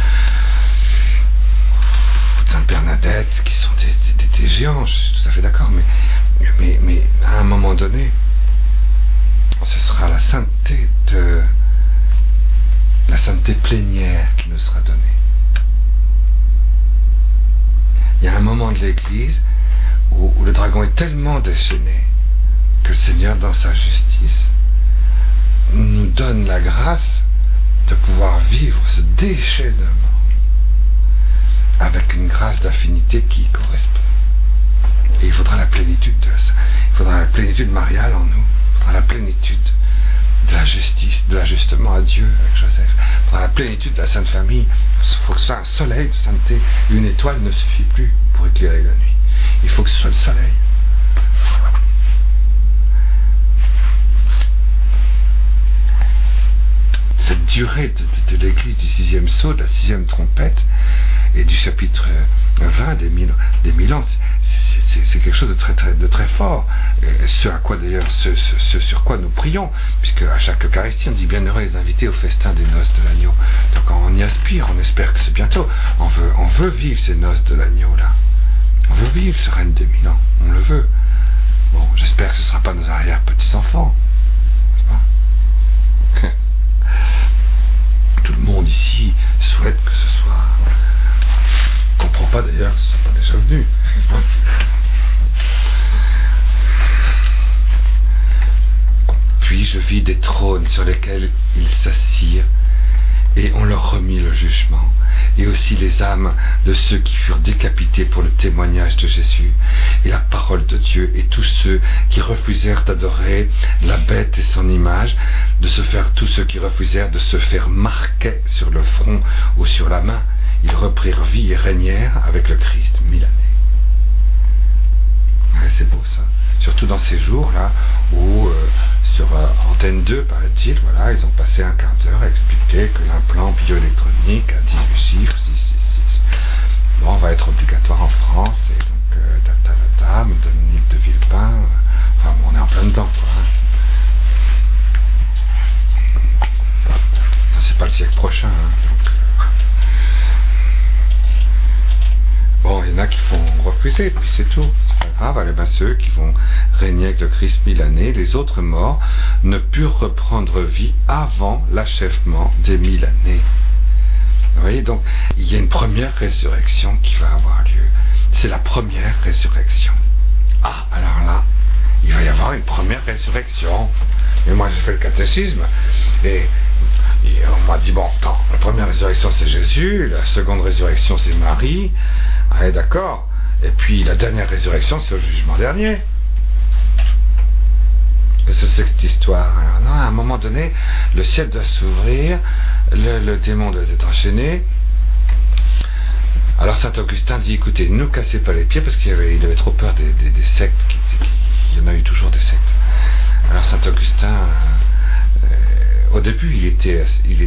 Sainte Bernadette, qui sont des géants, je suis tout à fait d'accord, mais à un moment donné, ce sera la sainteté plénière qui nous sera donnée. Il y a un moment de l'Église où le dragon est tellement déchaîné que le Seigneur, dans sa justice, nous donne la grâce de pouvoir vivre ce déchaînement avec une grâce d'affinité qui y correspond. Et il faudra la plénitude de ça. Il faudra la plénitude mariale en nous. Il faudra la plénitude de la justice, de l'ajustement à Dieu avec Joseph. Il faudra la plénitude de la Sainte Famille. Il faut que ce soit un soleil de sainteté. Une étoile ne suffit plus pour éclairer la nuit. Il faut que ce soit le soleil. Cette durée de l'Église du 6e sceau, de la 6e trompette et du chapitre 20 des mille ans, c'est quelque chose de très fort. Ce à quoi d'ailleurs, ce sur quoi nous prions, puisque à chaque Eucharistie on dit bienheureux les invités au festin des noces de l'agneau. Donc on y aspire, on espère que c'est bientôt. On veut vivre ces noces de l'agneau là. On veut vivre ce règne des 1000 ans. On le veut. Bon, j'espère que ce ne sera pas nos arrière-petits-enfants. N'est-ce pas? Tout le monde ici souhaite que ce soit. Je ne comprends pas d'ailleurs que ce ne soit pas déjà venu. Puis je vis des trônes sur lesquels ils s'assirent, et on leur remit le jugement, et aussi les âmes de ceux qui furent décapités pour le témoignage de Jésus et la parole de Dieu, et tous ceux qui refusèrent d'adorer la bête et son image, tous ceux qui refusèrent de se faire marquer sur le front ou sur la main, ils reprirent vie et régnèrent avec le Christ 1000 années. Ouais, c'est beau ça. Surtout dans ces jours-là où, sur Antenne 2, paraît-il, voilà, ils ont passé un quart d'heure à expliquer que l'implant bioélectronique à 18 chiffres, 666, bon, va être obligatoire en France, et donc, Dominique de Villepin, enfin, bon, on est en plein dedans, quoi. Hein. C'est pas le siècle prochain, hein, donc... Bon, il y en a qui font refuser, puis c'est tout. C'est pas grave, allez, ben, ceux qui vont régner avec le Christ 1000 années, les autres morts ne purent reprendre vie avant l'achèvement des 1000 années. Vous voyez, donc, il y a une première résurrection qui va avoir lieu. C'est la première résurrection. Ah, alors là, il va y avoir une première résurrection. Et moi, j'ai fait le catéchisme, et on m'a dit, bon, attends, la première résurrection c'est Jésus, la seconde résurrection c'est Marie, allez, d'accord, et puis la dernière résurrection c'est au jugement dernier. Qu'est-ce que c'est que cette histoire? Alors, non, à un moment donné, le ciel doit s'ouvrir, le démon doit être enchaîné. Alors Saint Augustin dit, écoutez, ne nous cassez pas les pieds, parce qu'il avait trop peur des sectes, il y en a eu toujours des sectes. Alors Saint Augustin... au début, il était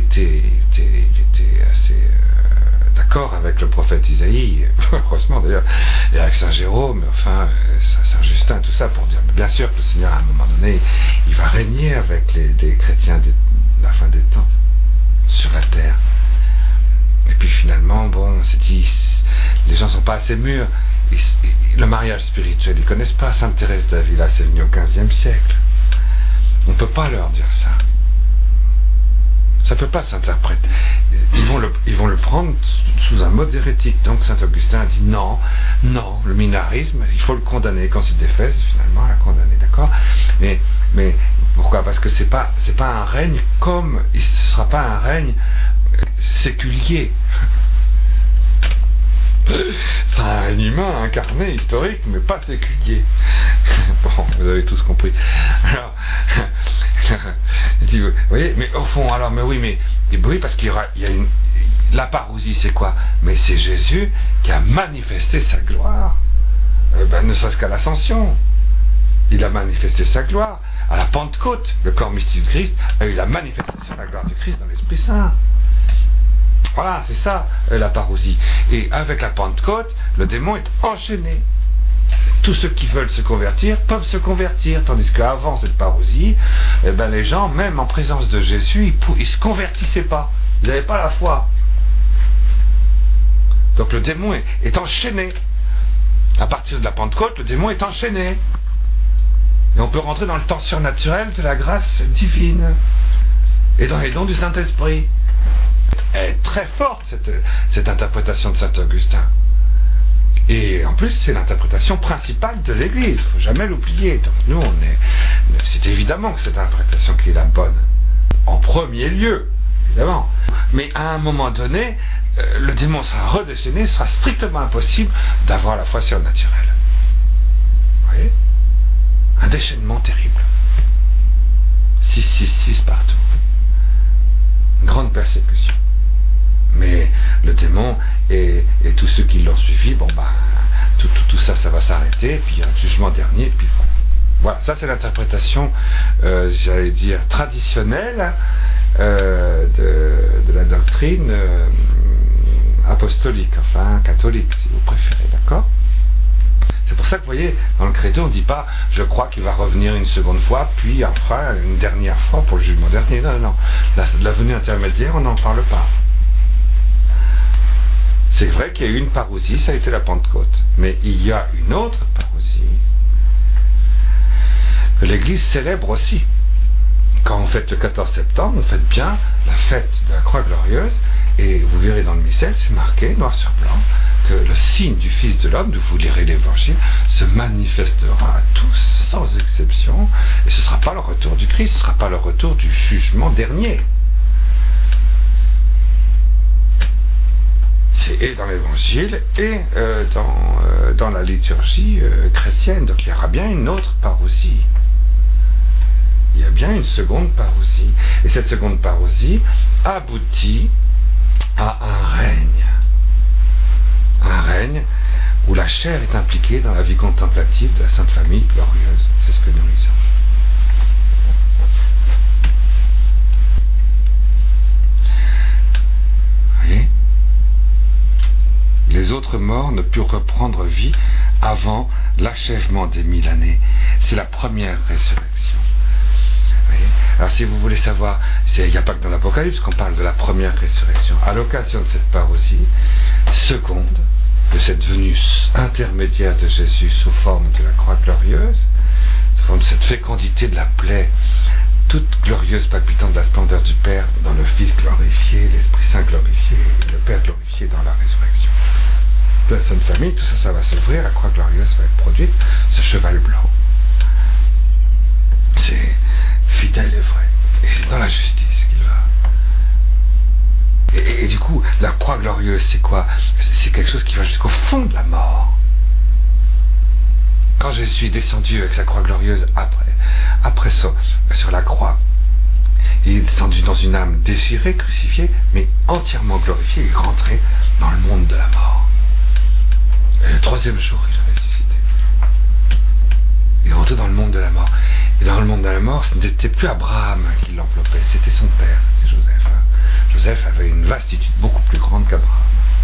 assez d'accord avec le prophète Isaïe, heureusement d'ailleurs, et avec Saint Jérôme, enfin, Saint Justin, tout ça, pour dire, bien sûr que le Seigneur, à un moment donné, il va régner avec les chrétiens de la fin des temps, sur la terre. Et puis finalement, bon, on s'est dit, les gens ne sont pas assez mûrs, le mariage spirituel, ils ne connaissent pas. Sainte Thérèse d'Avila, c'est venu au XVe siècle. On ne peut pas leur dire ça. Ça ne peut pas s'interpréter. Ils vont le prendre sous un mode hérétique. Donc Saint Augustin a dit non, le minarisme, il faut le condamner. Concile d'Éphèse, finalement, l'a condamné, d'accord ? Mais pourquoi ? Parce que c'est pas un règne comme, ce ne sera pas un règne séculier. C'est un règne humain, incarné, historique, mais pas séculier. Bon, vous avez tous compris. Alors, vous voyez, mais au fond, alors, mais oui, parce qu'il y a une... La parousie, c'est quoi ? Mais c'est Jésus qui a manifesté sa gloire, ne serait-ce qu'à l'ascension. Il a manifesté sa gloire. À la Pentecôte, le corps mystique du Christ a eu la manifestation de la gloire du Christ dans l'Esprit Saint. Voilà, c'est ça la parousie. Et avec la Pentecôte, le démon est enchaîné. Tous ceux qui veulent se convertir peuvent se convertir, tandis qu'avant cette parousie, les gens, même en présence de Jésus, ils ne se convertissaient pas. Ils n'avaient pas la foi. Donc le démon est enchaîné. À partir de la Pentecôte, le démon est enchaîné. Et on peut rentrer dans le temps surnaturel de la grâce divine et dans les dons du Saint-Esprit. Elle est très forte, cette interprétation de Saint-Augustin. Et en plus, c'est l'interprétation principale de l'Église. Il ne faut jamais l'oublier. Donc nous, c'est évidemment que c'est l'interprétation qui est la bonne. En premier lieu, évidemment. Mais à un moment donné, le démon sera redescendu, ce sera strictement impossible d'avoir la foi surnaturelle. Vous voyez ? Un déchaînement terrible. 666 partout. Une grande persécution. Mais le démon et tous ceux qui l'ont suivi, tout ça, ça va s'arrêter, et puis il y a un jugement dernier, et puis voilà, ça c'est l'interprétation, j'allais dire, traditionnelle de la doctrine apostolique, enfin catholique, si vous préférez, d'accord ? C'est pour ça que vous voyez, dans le credo, on ne dit pas « je crois qu'il va revenir une seconde fois, puis après une dernière fois pour le jugement dernier ». Non. La venue intermédiaire, on n'en parle pas. C'est vrai qu'il y a eu une parousie, ça a été la Pentecôte. Mais il y a une autre parousie que l'Église célèbre aussi. Quand on fête le 14 septembre, on fête bien la fête de la Croix Glorieuse, et vous verrez dans le missel, c'est marqué, noir sur blanc, que le signe du Fils de l'homme, vous lirez l'Évangile, se manifestera à tous, sans exception, et ce ne sera pas le retour du Christ, ce ne sera pas le retour du jugement dernier. C'est et dans l'Évangile et dans la liturgie chrétienne. Donc il y aura bien une autre parousie. Il y a bien une seconde parousie. Et cette seconde parousie aboutit à un règne. Un règne où la chair est impliquée dans la vie contemplative de la Sainte Famille glorieuse. C'est ce que nous lisons. Vous voyez ? Les autres morts ne purent reprendre vie avant l'achèvement des 1000 années. C'est la première résurrection. Vous voyez ? Alors si vous voulez savoir, il n'y a pas que dans l'Apocalypse qu'on parle de la première résurrection. À l'occasion de cette parousie seconde, de cette venue intermédiaire de Jésus sous forme de la croix glorieuse, sous forme de cette fécondité de la plaie, toute glorieuse palpitante de la splendeur du Père dans le Fils glorifié, l'Esprit Saint glorifié, le Père glorifié dans la résurrection. De la Sainte Famille, tout ça, ça va s'ouvrir, la croix glorieuse va être produite, ce cheval blanc. C'est fidèle et vrai. Et c'est dans la justice qu'il va. Et du coup, la croix glorieuse, c'est quoi ? C'est quelque chose qui va jusqu'au fond de la mort. Quand Jésus est descendu avec sa croix glorieuse après ça, sur la croix, il est descendu dans une âme déchirée, crucifiée, mais entièrement glorifiée, il est rentré dans le monde de la mort. Et le troisième jour, il est ressuscité. Il est rentré dans le monde de la mort. Et dans le monde de la mort, ce n'était plus Abraham qui l'enveloppait, c'était son père, c'était Joseph. Joseph avait une vastitude beaucoup plus grande qu'Abraham.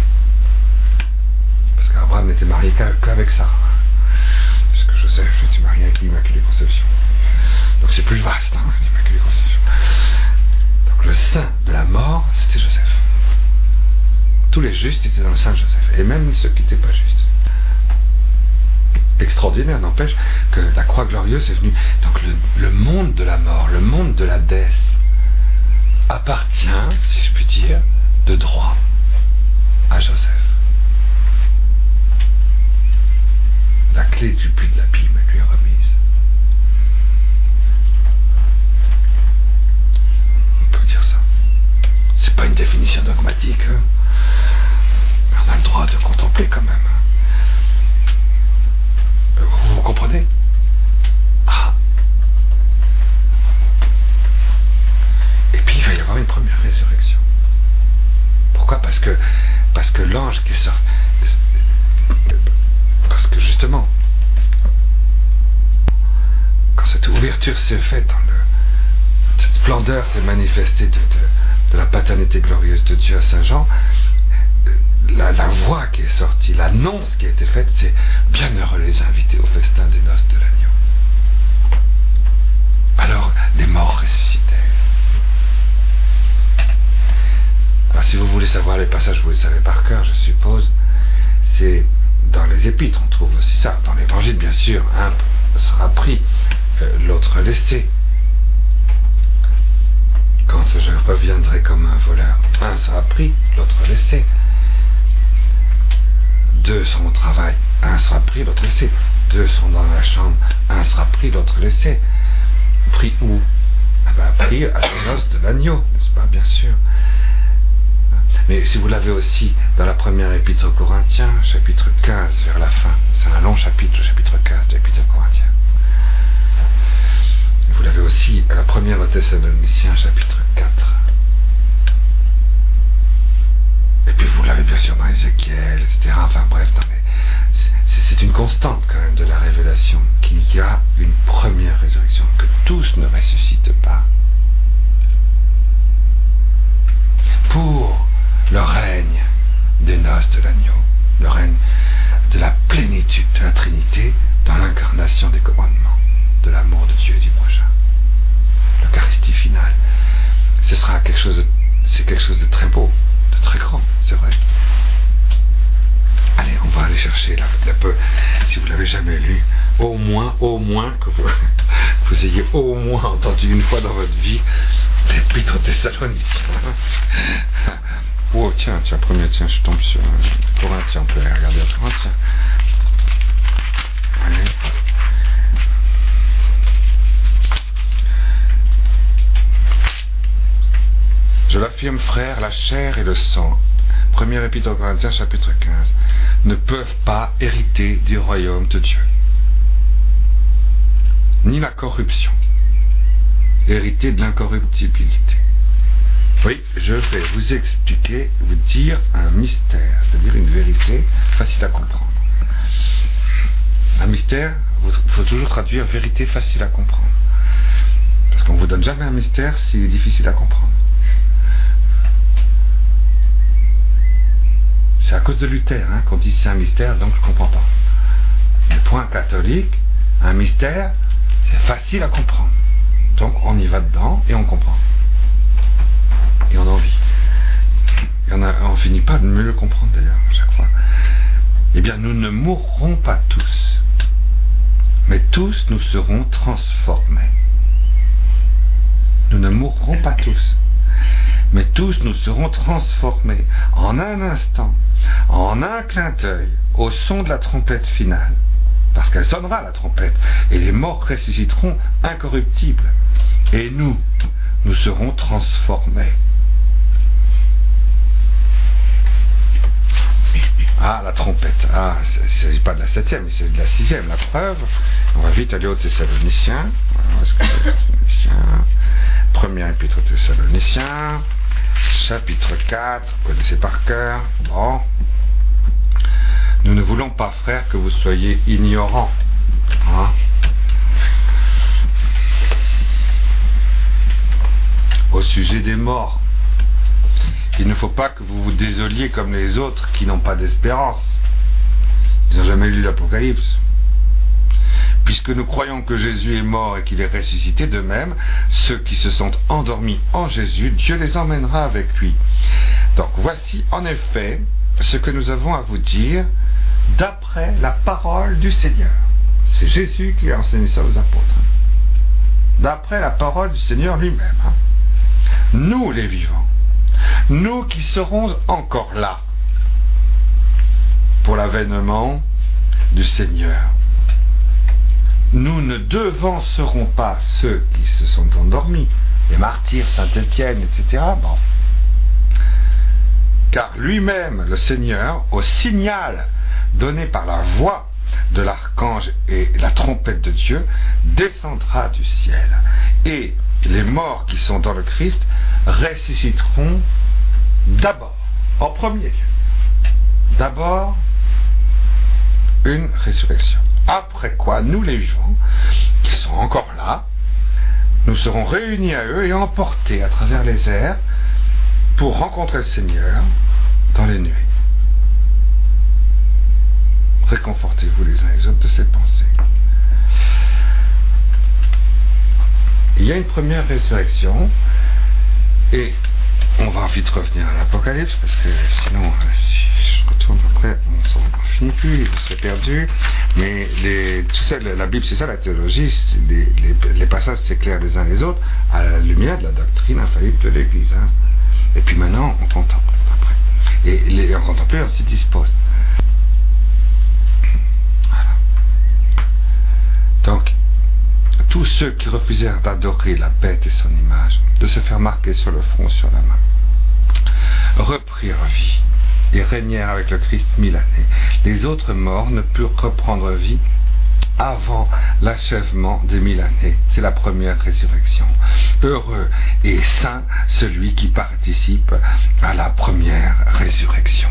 Parce qu'Abraham n'était marié qu'avec Sarah. Parce que Joseph était marié avec l'Immaculée Conception. Donc c'est plus vaste, l'Immaculée Conception. Donc le saint de la mort, c'était Joseph. Tous les justes étaient dans le sein de Joseph. Et même ceux qui n'étaient pas justes. Extraordinaire, n'empêche que la croix glorieuse est venue. Donc le monde de la mort, le monde de la death, appartient, si je puis dire, de droit à Joseph. La clé du puits de l'abîme lui est remise. On peut dire ça. C'est pas une définition dogmatique, hein. On a le droit de contempler quand même. Vous comprenez ? Ah. Et puis il va y avoir une première résurrection. Pourquoi ? Parce que l'ange qui sort, parce que justement, l'ouverture s'est faite cette splendeur s'est manifestée de la paternité glorieuse de Dieu à Saint Jean. La voix qui est sortie, l'annonce qui a été faite, c'est bienheureux les invités au festin des noces de l'agneau. Alors les morts ressuscitèrent. Alors si vous voulez savoir les passages, vous les savez par cœur, je suppose, c'est dans les épîtres, on trouve aussi ça. Dans l'évangile, bien sûr, un sera pris, l'autre laissé. Quand je reviendrai comme un voleur, un sera pris, l'autre laissé. Deux seront au travail, un sera pris, l'autre laissé. Deux sont dans la chambre, un sera pris, l'autre laissé. Pris où? Pris à la noce de l'agneau, n'est-ce pas, bien sûr. Mais si vous l'avez aussi dans la première épître aux Corinthiens, chapitre 15 vers la fin, c'est un long chapitre, le chapitre 15 de l'épître aux Corinthiens. Et vous l'avez aussi à la première aux Thessaloniciens, chapitre 4. Et puis vous l'avez bien sûr dans Ézéchiel, etc. Enfin bref, non, mais c'est une constante quand même de la révélation qu'il y a une première résurrection, que tous ne ressuscitent pas. Pour le règne des noces de l'agneau, le règne de la plénitude de la Trinité dans l'incarnation des commandements, de l'amour de Dieu et du prochain. L'Eucharistie finale, c'est quelque chose de très beau, de très grand, c'est vrai. Allez, on va aller chercher là, si vous l'avez jamais lu, au moins que vous ayez au moins entendu une fois dans votre vie l'Épître aux Thessaloniciens. Oh tiens, je suis tombé sur Corinthiens, on peut aller regarder à Corinthiens. Allez. Je l'affirme, frères, la chair et le sang, première épître aux Corinthiens, chapitre 15, ne peuvent pas hériter du royaume de Dieu. Ni la corruption, hériter de l'incorruptibilité. Oui, je vais vous expliquer, vous dire un mystère, c'est-à-dire une vérité facile à comprendre. Un mystère, il faut toujours traduire vérité facile à comprendre. Parce qu'on ne vous donne jamais un mystère s'il est difficile à comprendre. C'est à cause de Luther qu'on dit c'est un mystère, donc je ne comprends pas. Le point catholique, un mystère, c'est facile à comprendre. Donc on y va dedans et on comprend. Et on en vit. Et on finit pas de mieux le comprendre d'ailleurs, à chaque fois. Eh bien, nous ne mourrons pas tous, mais tous nous serons transformés. Nous ne mourrons pas tous, mais tous nous serons transformés en un instant, en un clin d'œil, au son de la trompette finale. Parce qu'elle sonnera la trompette, et les morts ressusciteront incorruptibles. Et nous serons transformés. Ah, la trompette. Ah, il ne s'agit pas de la 7e, mais c'est de la 6e, la preuve. On va vite aller aux Thessaloniciens. Première épître aux Thessaloniciens, chapitre 4, vous connaissez par cœur. Bon. Nous ne voulons pas, frères, que vous soyez ignorants. Au sujet des morts. Il ne faut pas que vous vous désoliez comme les autres qui n'ont pas d'espérance. Ils n'ont jamais lu l'Apocalypse. Puisque nous croyons que Jésus est mort et qu'il est ressuscité, de même, ceux qui se sont endormis en Jésus, Dieu les emmènera avec lui. Donc voici en effet ce que nous avons à vous dire d'après la parole du Seigneur. C'est Jésus qui a enseigné ça aux apôtres. D'après la parole du Seigneur lui-même. Nous les vivants, nous qui serons encore là pour l'avènement du Seigneur, nous ne devancerons pas ceux qui se sont endormis, les martyrs, Saint-Étienne, etc. Bon. Car lui-même, le Seigneur, au signal donné par la voix de l'archange et la trompette de Dieu, descendra du ciel. Et les morts qui sont dans le Christ ressusciteront d'abord, en premier lieu. D'abord, une résurrection. Après quoi, nous les vivants, qui sont encore là, nous serons réunis à eux et emportés à travers les airs pour rencontrer le Seigneur dans les nuées. Réconfortez-vous les uns les autres de cette pensée. Il y a une première résurrection et on va vite revenir à l'Apocalypse parce que sinon, si je retourne après, on finit plus, c'est perdu. Mais tout ça, la Bible, c'est ça, la théologie, les passages s'éclairent les uns les autres à la lumière de la doctrine infaillible de l'Église. Hein. Et puis maintenant, on contemple après. Et en contempler, on s'y dispose. Voilà. Donc, tous ceux qui refusèrent d'adorer la bête et son image, de se faire marquer sur le front, sur la main, reprirent vie et régnèrent avec le Christ 1000 années. Les autres morts ne purent reprendre vie avant l'achèvement des 1000 années. C'est la première résurrection. Heureux et saint celui qui participe à la première résurrection.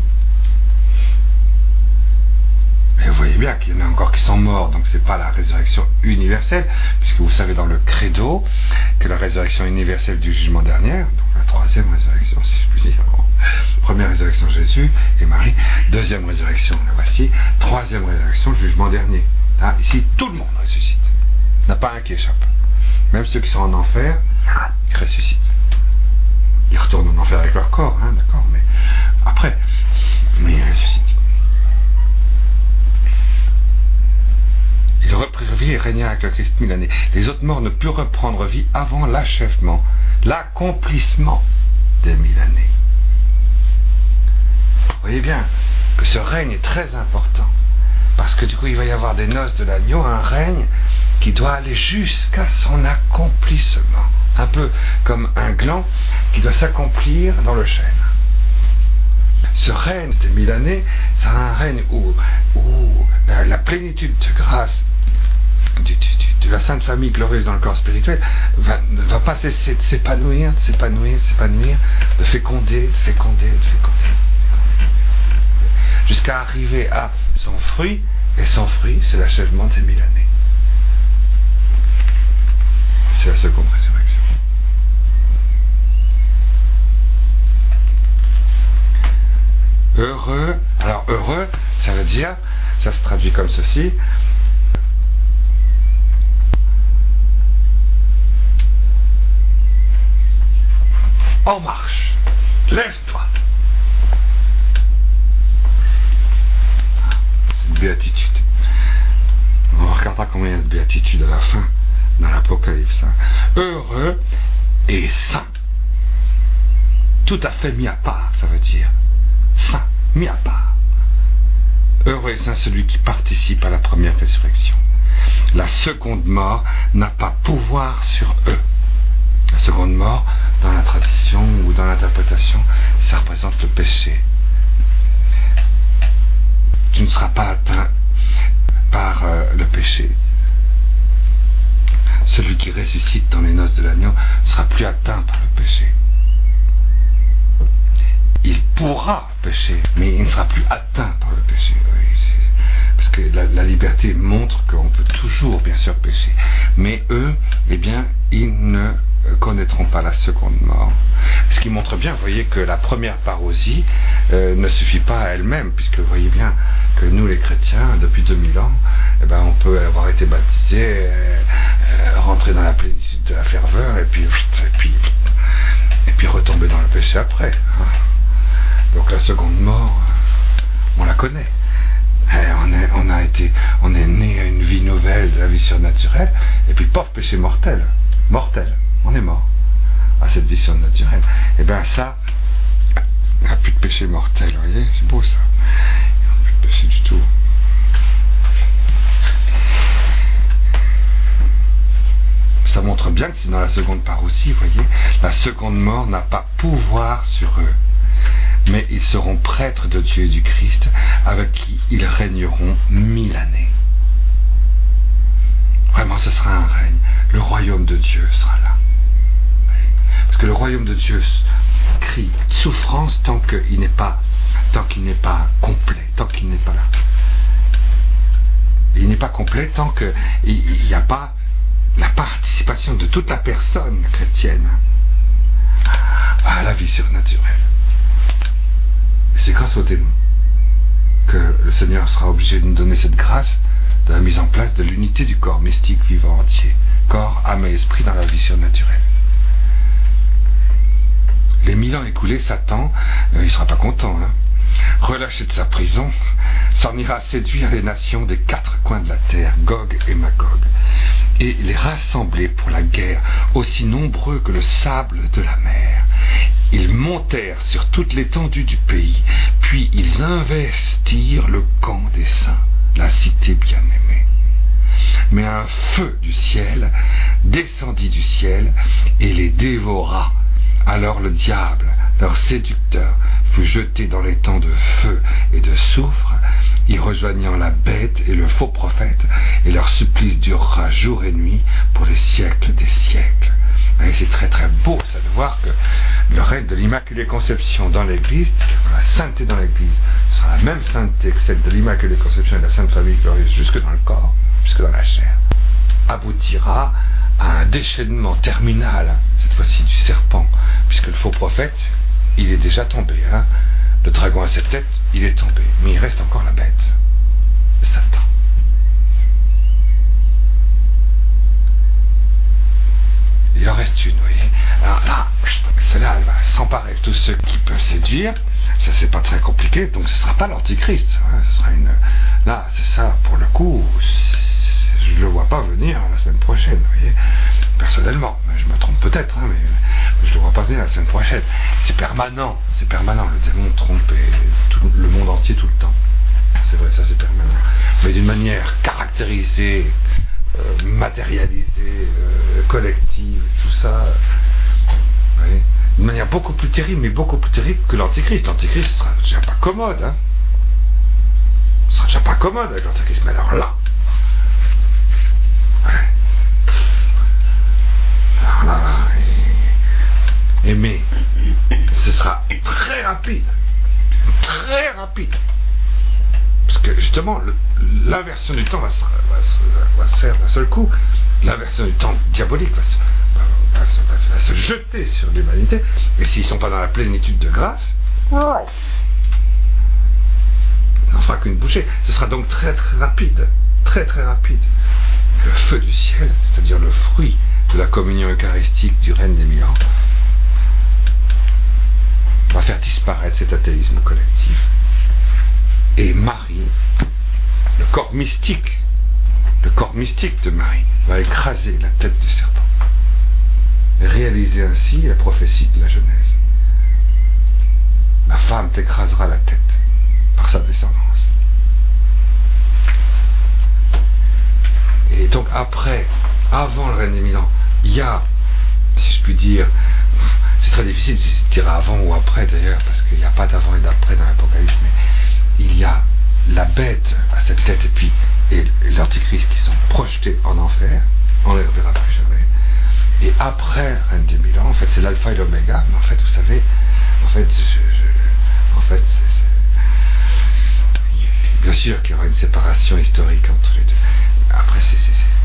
Et vous voyez bien qu'il y en a encore qui sont morts, donc c'est pas la résurrection universelle, puisque vous savez dans le credo que la résurrection universelle du jugement dernier, donc la troisième résurrection, si je puis dire, première résurrection Jésus et Marie, deuxième résurrection, la voici, troisième résurrection, jugement dernier. Là, ici, tout le monde ressuscite. Il n'y en a pas un qui échappe. Même ceux qui sont en enfer, ils ressuscitent. Ils retournent en enfer avec leur corps, hein, d'accord, mais après, ils ressuscitent. Ils reprirent vie et régnèrent avec le Christ 1000 années. Les autres morts ne purent reprendre vie avant l'achèvement, l'accomplissement des 1000 années. Vous voyez bien que ce règne est très important, parce que du coup il va y avoir des noces de l'agneau, un règne qui doit aller jusqu'à son accomplissement, un peu comme un gland qui doit s'accomplir dans le chêne. Ce règne des 1000 années, c'est un règne où la plénitude de grâce de la Sainte Famille glorieuse dans le corps spirituel ne va pas cesser de s'épanouir, de féconder, jusqu'à arriver à son fruit, et son fruit, c'est l'achèvement des 1000 années. C'est la seconde résurrection. Heureux, alors heureux, ça veut dire, ça se traduit comme ceci, en marche, lève-toi. C'est une béatitude. On regardera combien il y a de béatitudes à la fin dans l'Apocalypse. Hein. Heureux et saint. Tout à fait mis à part, ça veut dire. Saint, mis à part. Heureux et saint celui qui participe à la première résurrection. La seconde mort n'a pas pouvoir sur eux. La seconde mort, dans la tradition ou dans l'interprétation, ça représente le péché. Tu ne seras pas atteint par le péché. Celui qui ressuscite dans les noces de l'agneau ne sera plus atteint par le péché. Il pourra pécher, mais il ne sera plus atteint par le péché. Oui, parce que la liberté montre qu'on peut toujours, bien sûr, pécher. Mais eux, eh bien, ils ne connaîtront pas la seconde mort. Ce qui montre bien, vous voyez, que la première parousie ne suffit pas à elle-même, puisque vous voyez bien que nous, les chrétiens, depuis 2000 ans, eh ben, on peut avoir été baptisés, rentrer dans la plénitude de la ferveur, et puis retomber dans le péché après. Hein. Donc la seconde mort, on la connaît. On est né à une vie nouvelle, de la vie surnaturelle, et puis pauvre péché mortel, on est mort à cette vie surnaturelle. Et bien ça, il n'y a plus de péché mortel, vous voyez, c'est beau ça. Il n'y a plus de péché du tout. Ça montre bien que c'est dans la seconde parousie, vous voyez, la seconde mort n'a pas pouvoir sur eux. Mais ils seront prêtres de Dieu et du Christ, avec qui ils régneront 1000 années. Vraiment, ce sera un règne. Le royaume de Dieu sera là. Parce que le royaume de Dieu crie souffrance tant qu'il n'est pas complet, tant qu'il n'est pas là. Il n'est pas complet tant qu'il n'y a pas la participation de toute la personne chrétienne à la vie surnaturelle. Et c'est grâce au démon que le Seigneur sera obligé de nous donner cette grâce de la mise en place de l'unité du corps mystique vivant entier, corps, âme et esprit dans la vie surnaturelle. Les 1000 ans écoulés, Satan, il ne sera pas content, relâché de sa prison, s'en ira séduire les nations des 4 coins de la terre, Gog et Magog, et les rassembler pour la guerre, aussi nombreux que le sable de la mer. Ils montèrent sur toute l'étendue du pays, puis ils investirent le camp des saints, la cité bien-aimée. Mais un feu du ciel descendit du ciel et les dévora. Alors le diable, leur séducteur, fut jeté dans les temps de feu et de soufre, y rejoignant la bête et le faux prophète, et leur supplice durera jour et nuit pour les siècles des siècles. Et c'est très très beau ça de voir que le règne de l'Immaculée Conception dans l'Église, la sainteté dans l'Église, sera la même sainteté que celle de l'Immaculée Conception et de la Sainte Famille glorieuse jusque dans le corps, jusque dans la chair, aboutira à un déchaînement terminal, cette fois-ci du serpent, puisque le faux prophète, il est déjà tombé. Le dragon à 7 têtes, il est tombé. Mais il reste encore la bête, Satan. Il en reste une, vous voyez. Alors là, celle-là, elle va s'emparer de tous ceux qui peuvent séduire. Ça, c'est pas très compliqué, donc ce sera pas l'antichrist. Ce sera une... Là, c'est ça, pour le coup... Je ne le vois pas venir la semaine prochaine, vous voyez, personnellement. Je me trompe peut-être, mais je ne le vois pas venir la semaine prochaine. C'est permanent. Le démon trompe tout le monde entier tout le temps. C'est vrai, ça c'est permanent. Mais d'une manière caractérisée, matérialisée, collective, tout ça, vous voyez, d'une manière beaucoup plus terrible, mais beaucoup plus terrible que l'antichrist. L'antichrist ne sera déjà pas commode, ne sera déjà pas commode avec l'antichrist, mais alors là, mais ce sera très rapide, parce que justement l'inversion du temps va se faire d'un seul coup. L'inversion du temps diabolique va se jeter sur l'humanité, et s'ils ne sont pas dans la plénitude de grâce, on n'en fera qu'une bouchée. Ce sera donc très très rapide. Le feu du ciel, c'est-à-dire le fruit de la communion eucharistique du règne des 1000 ans, va faire disparaître cet athéisme collectif. Et Marie, le corps mystique de Marie, va écraser la tête du serpent. Et réaliser ainsi la prophétie de la Genèse. La femme t'écrasera la tête par sa descendance. Et donc avant le règne des 1000 ans, il y a, si je puis dire, c'est très difficile de dire avant ou après d'ailleurs, parce qu'il n'y a pas d'avant et d'après dans l'Apocalypse, mais il y a la bête à cette tête et l'antichrist qui sont projetés en enfer, on ne les reverra plus jamais. Et après le règne des 1000 ans, en fait c'est l'alpha et l'oméga, mais en fait vous savez, bien sûr qu'il y aura une séparation historique entre les deux. Après, c'est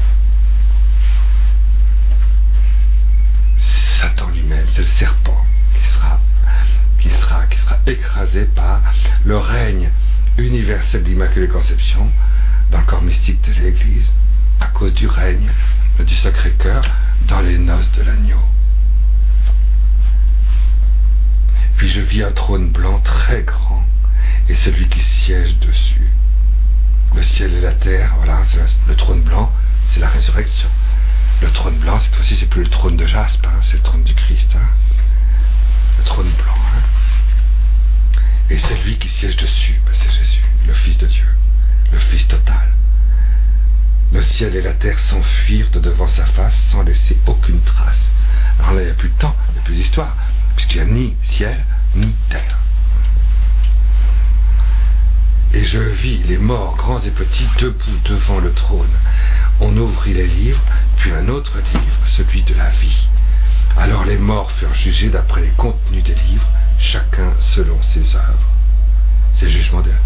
Satan lui-même, c'est le serpent qui sera écrasé par le règne universel de l'Immaculée Conception dans le corps mystique de l'Église, à cause du règne du Sacré-Cœur dans les noces de l'agneau. Puis je vis un trône blanc très grand, et celui qui siège dessus. Le ciel et la terre, voilà, le trône blanc, c'est la résurrection. Le trône blanc, cette fois-ci, c'est plus le trône de jaspe, c'est le trône du Christ. Le trône blanc. Et celui qui siège dessus, c'est Jésus, le Fils de Dieu, le Fils total. Le ciel et la terre s'enfuirent de devant sa face sans laisser aucune trace. Alors là, il n'y a plus de temps, il n'y a plus d'histoire, puisqu'il n'y a ni ciel, ni terre. Et je vis les morts, grands et petits, debout devant le trône. On ouvrit les livres, puis un autre livre, celui de la vie. Alors les morts furent jugés d'après les contenus des livres, chacun selon ses œuvres. C'est le jugement dernier.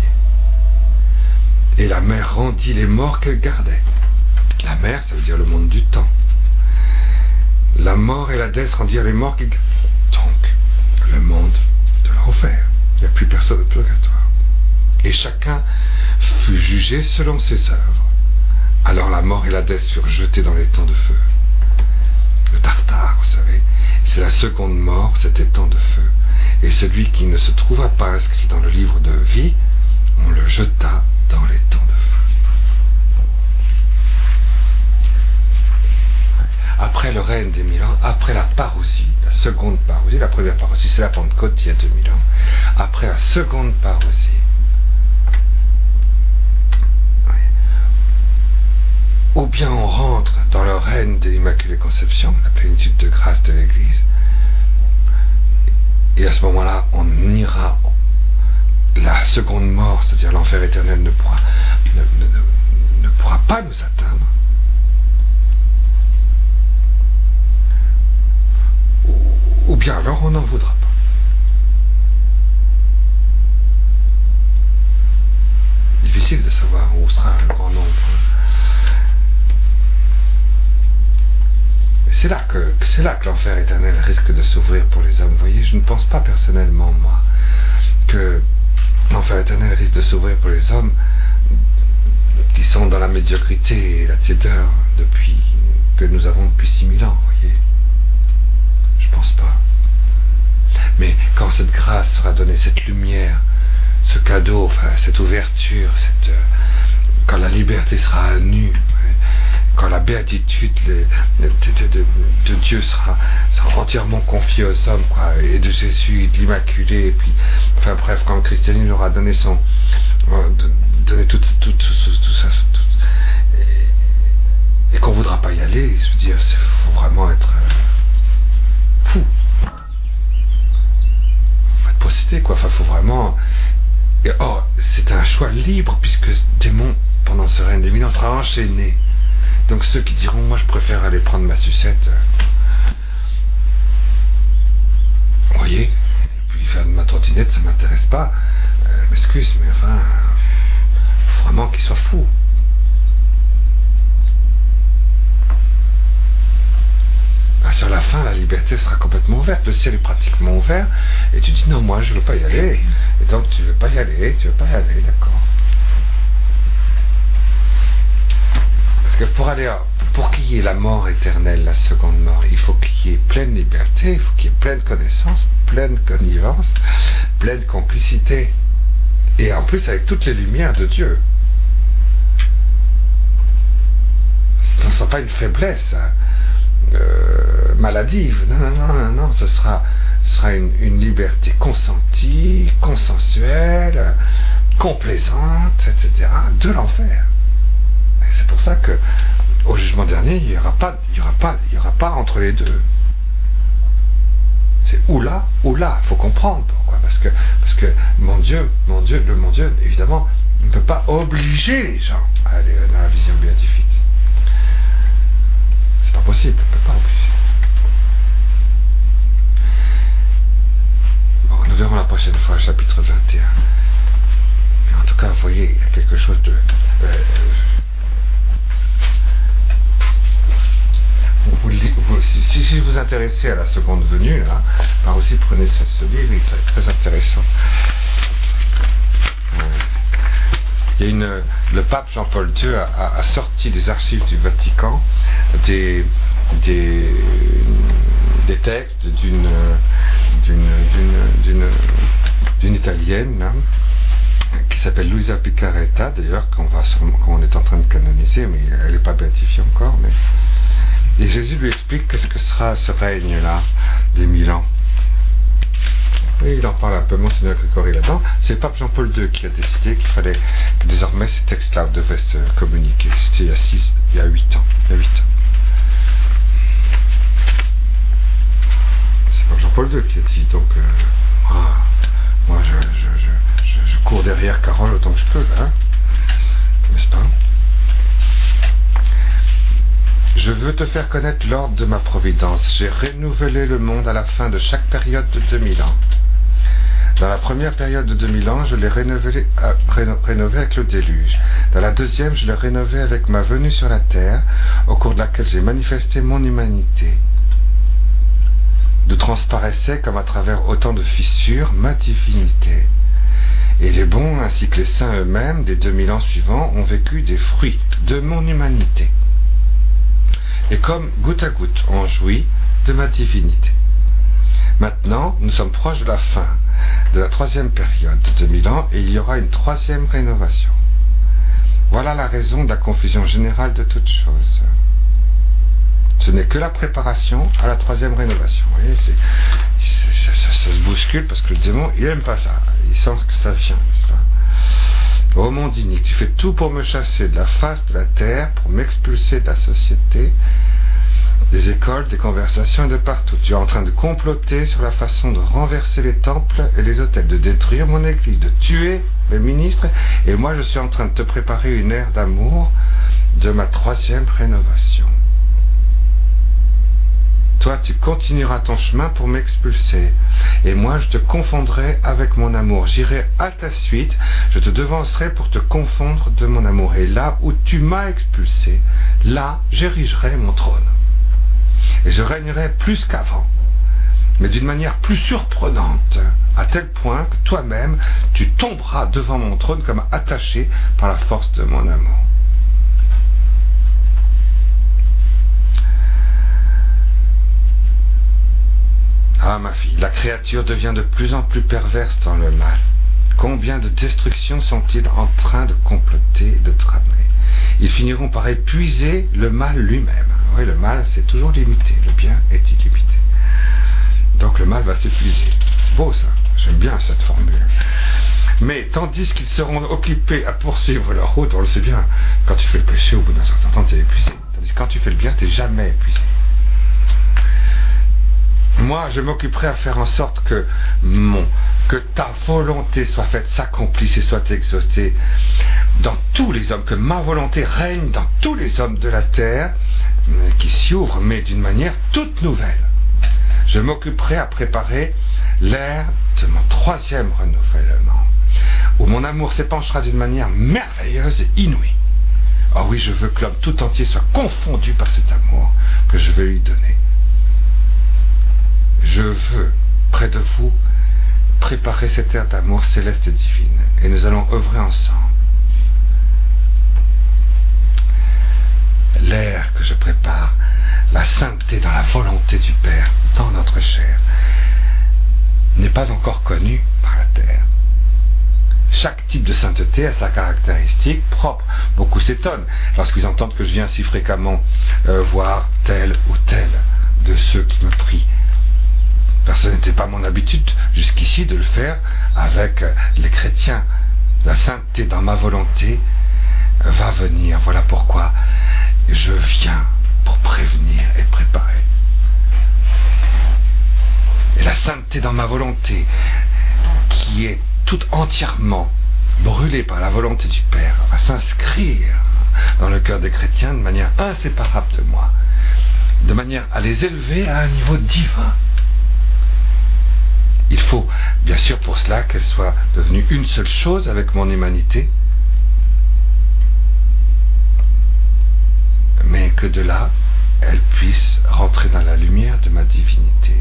Et la mer rendit les morts qu'elle gardait. La mer, ça veut dire le monde du temps. la mort et l'Hadès rendirent les morts qui... Donc, le monde de l'enfer. Il n'y a plus personne de purgatoire. Et chacun fut jugé selon ses œuvres. Alors la mort et l'Hadès furent jetés dans les temps de feu. Le Tartare, vous savez, c'est la seconde mort, c'était temps de feu. Et celui qui ne se trouva pas inscrit dans le livre de vie, on le jeta dans les temps de feu. Après le règne des 1000 ans, après la parousie, la seconde parousie, la première parousie, c'est la Pentecôte il y a 2000 ans. Après la seconde parousie, ou bien on rentre dans le règne de l'Immaculée Conception, la plénitude de grâce de l'Église, et à ce moment-là, on ira, la seconde mort, c'est-à-dire l'enfer éternel, ne pourra pas nous atteindre. Ou bien alors on n'en voudra pas. Difficile de savoir où sera le grand nombre. C'est là que l'enfer éternel risque de s'ouvrir pour les hommes. Vous voyez, je ne pense pas personnellement, moi, que l'enfer éternel risque de s'ouvrir pour les hommes qui sont dans la médiocrité et la tiédeur que nous avons depuis 6000 ans, vous voyez. Je pense pas. Mais quand cette grâce sera donnée, cette lumière, ce cadeau, enfin, cette ouverture, quand la liberté sera à nu, quand la béatitude de Dieu sera entièrement confiée aux hommes, quoi, et de Jésus, et de l'Immaculée, et puis, enfin bref, quand le christianisme aura donné donné tout ça, et qu'on voudra pas y aller, je veux dire, faut vraiment être fou. Faut être possédé, quoi. Enfin, faut vraiment. Et or, c'est un choix libre, puisque ce démon, pendant ce règne des 1000 ans, sera enchaîné. Donc ceux qui diront, moi je préfère aller prendre ma sucette, vous voyez, et puis faire de ma trottinette, ça m'intéresse pas. M'excuse, mais enfin, faut vraiment qu'il soit fou. Sur la fin, la liberté sera complètement ouverte, le ciel est pratiquement ouvert, et tu dis non, moi je veux pas y aller, et donc tu veux pas y aller, d'accord. Parce que pour qu'il y ait la mort éternelle, la seconde mort, il faut qu'il y ait pleine liberté, il faut qu'il y ait pleine connaissance, pleine connivence, pleine complicité, et en plus avec toutes les lumières de Dieu. Ce ne sera pas une faiblesse maladive, non, ce sera une liberté consentie, consensuelle, complaisante, etc., de l'enfer. Et c'est pour ça que au jugement dernier, il y aura pas entre les deux. C'est ou là, faut comprendre pourquoi, parce que mon Dieu, évidemment, ne peut pas obliger les gens à aller dans la vision béatifique. C'est pas possible, on ne peut pas obliger. Bon, nous verrons la prochaine fois, chapitre 21. Mais en tout cas, vous voyez, il y a quelque chose de... si vous intéressez à la seconde venue, là, par aussi prenez ce livre, il est très intéressant. Il y a le pape Jean-Paul II a sorti des archives du Vatican des textes d'une italienne là, qui s'appelle Luisa Picaretta, d'ailleurs qu'on est en train de canoniser, mais elle n'est pas béatifiée encore. Et Jésus lui explique qu'est-ce que sera ce règne-là des 1000 ans. Et il en parle un peu, Monseigneur Grégory là-dedans. C'est le pape Jean-Paul II qui a décidé qu'il fallait que désormais ces textes-là devaient se communiquer. C'était il y a 8 ans. C'est pas Jean-Paul II qui a dit, donc moi je cours derrière Carole autant que je peux, là, n'est-ce pas? Je veux te faire connaître l'ordre de ma providence. J'ai renouvelé le monde à la fin de chaque période de 2000 ans. Dans la première période de 2000 ans, je l'ai rénové avec le déluge. Dans la deuxième, je l'ai rénové avec ma venue sur la terre, au cours de laquelle j'ai manifesté mon humanité. d'où transparaissait comme à travers autant de fissures ma divinité. Et les bons ainsi que les saints eux-mêmes des 2000 ans suivants ont vécu des fruits de mon humanité. Et comme goutte à goutte on jouit de ma divinité. Maintenant, nous sommes proches de la fin de la troisième période de 2000 ans et il y aura une troisième rénovation. Voilà la raison de la confusion générale de toutes choses. Ce n'est que la préparation à la troisième rénovation. Vous voyez, ça se bouscule parce que le démon, il n'aime pas ça. Il sent que ça vient, n'est-ce pas? Ô monde inique, tu fais tout pour me chasser de la face de la terre, pour m'expulser de la société, des écoles, des conversations et de partout. Tu es en train de comploter sur la façon de renverser les temples et les hôtels, de détruire mon église, de tuer mes ministres, et moi je suis en train de te préparer une ère d'amour de ma troisième rénovation. Toi, tu continueras ton chemin pour m'expulser, et moi je te confondrai avec mon amour. J'irai à ta suite, je te devancerai pour te confondre de mon amour, et là où tu m'as expulsé, là j'érigerai mon trône. Et je régnerai plus qu'avant, mais d'une manière plus surprenante, à tel point que toi-même, tu tomberas devant mon trône comme attaché par la force de mon amour. Ah ma fille, la créature devient de plus en plus perverse dans le mal. Combien de destructions sont-ils en train de comploter, de tramer? Ils finiront par épuiser le mal lui-même. Oui, le mal, c'est toujours limité. Le bien est illimité. Donc le mal va s'épuiser. C'est beau ça. J'aime bien cette formule. Mais tandis qu'ils seront occupés à poursuivre leur route, on le sait bien, quand tu fais le péché, au bout d'un certain temps, tu es épuisé. Tandis que quand tu fais le bien, tu n'es jamais épuisé. Moi, je m'occuperai à faire en sorte que ta volonté soit faite, s'accomplisse et soit exaucée dans tous les hommes, que ma volonté règne dans tous les hommes de la terre qui s'y ouvrent, mais d'une manière toute nouvelle. Je m'occuperai à préparer l'ère de mon troisième renouvellement, où mon amour s'épanchera d'une manière merveilleuse et inouïe. Oh oui, je veux que l'homme tout entier soit confondu par cet amour que je vais lui donner. Je veux, près de vous, préparer cette ère d'amour céleste et divine, et nous allons œuvrer ensemble. L'ère que je prépare, la sainteté dans la volonté du Père, dans notre chair, n'est pas encore connue par la terre. Chaque type de sainteté a sa caractéristique propre. Beaucoup s'étonnent lorsqu'ils entendent que je viens si fréquemment voir tel ou tel de ceux qui me prient. Parce que ce n'était pas mon habitude jusqu'ici de le faire avec les chrétiens. La sainteté dans ma volonté va venir. Voilà pourquoi je viens pour prévenir et préparer. Et la sainteté dans ma volonté, qui est toute entièrement brûlée par la volonté du Père, va s'inscrire dans le cœur des chrétiens de manière inséparable de moi, de manière à les élever à un niveau divin. Il faut, bien sûr, pour cela, qu'elle soit devenue une seule chose avec mon humanité, mais que de là, elle puisse rentrer dans la lumière de ma divinité.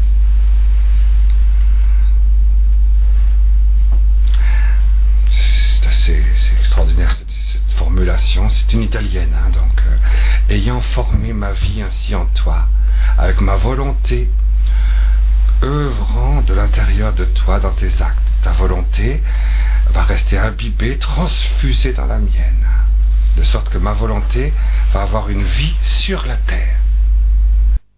C'est extraordinaire cette formulation. C'est une italienne, hein, donc ayant formé ma vie ainsi en toi, avec ma volonté œuvrant de l'intérieur de toi dans tes actes. Ta volonté va rester imbibée, transfusée dans la mienne, de sorte que ma volonté va avoir une vie sur la terre.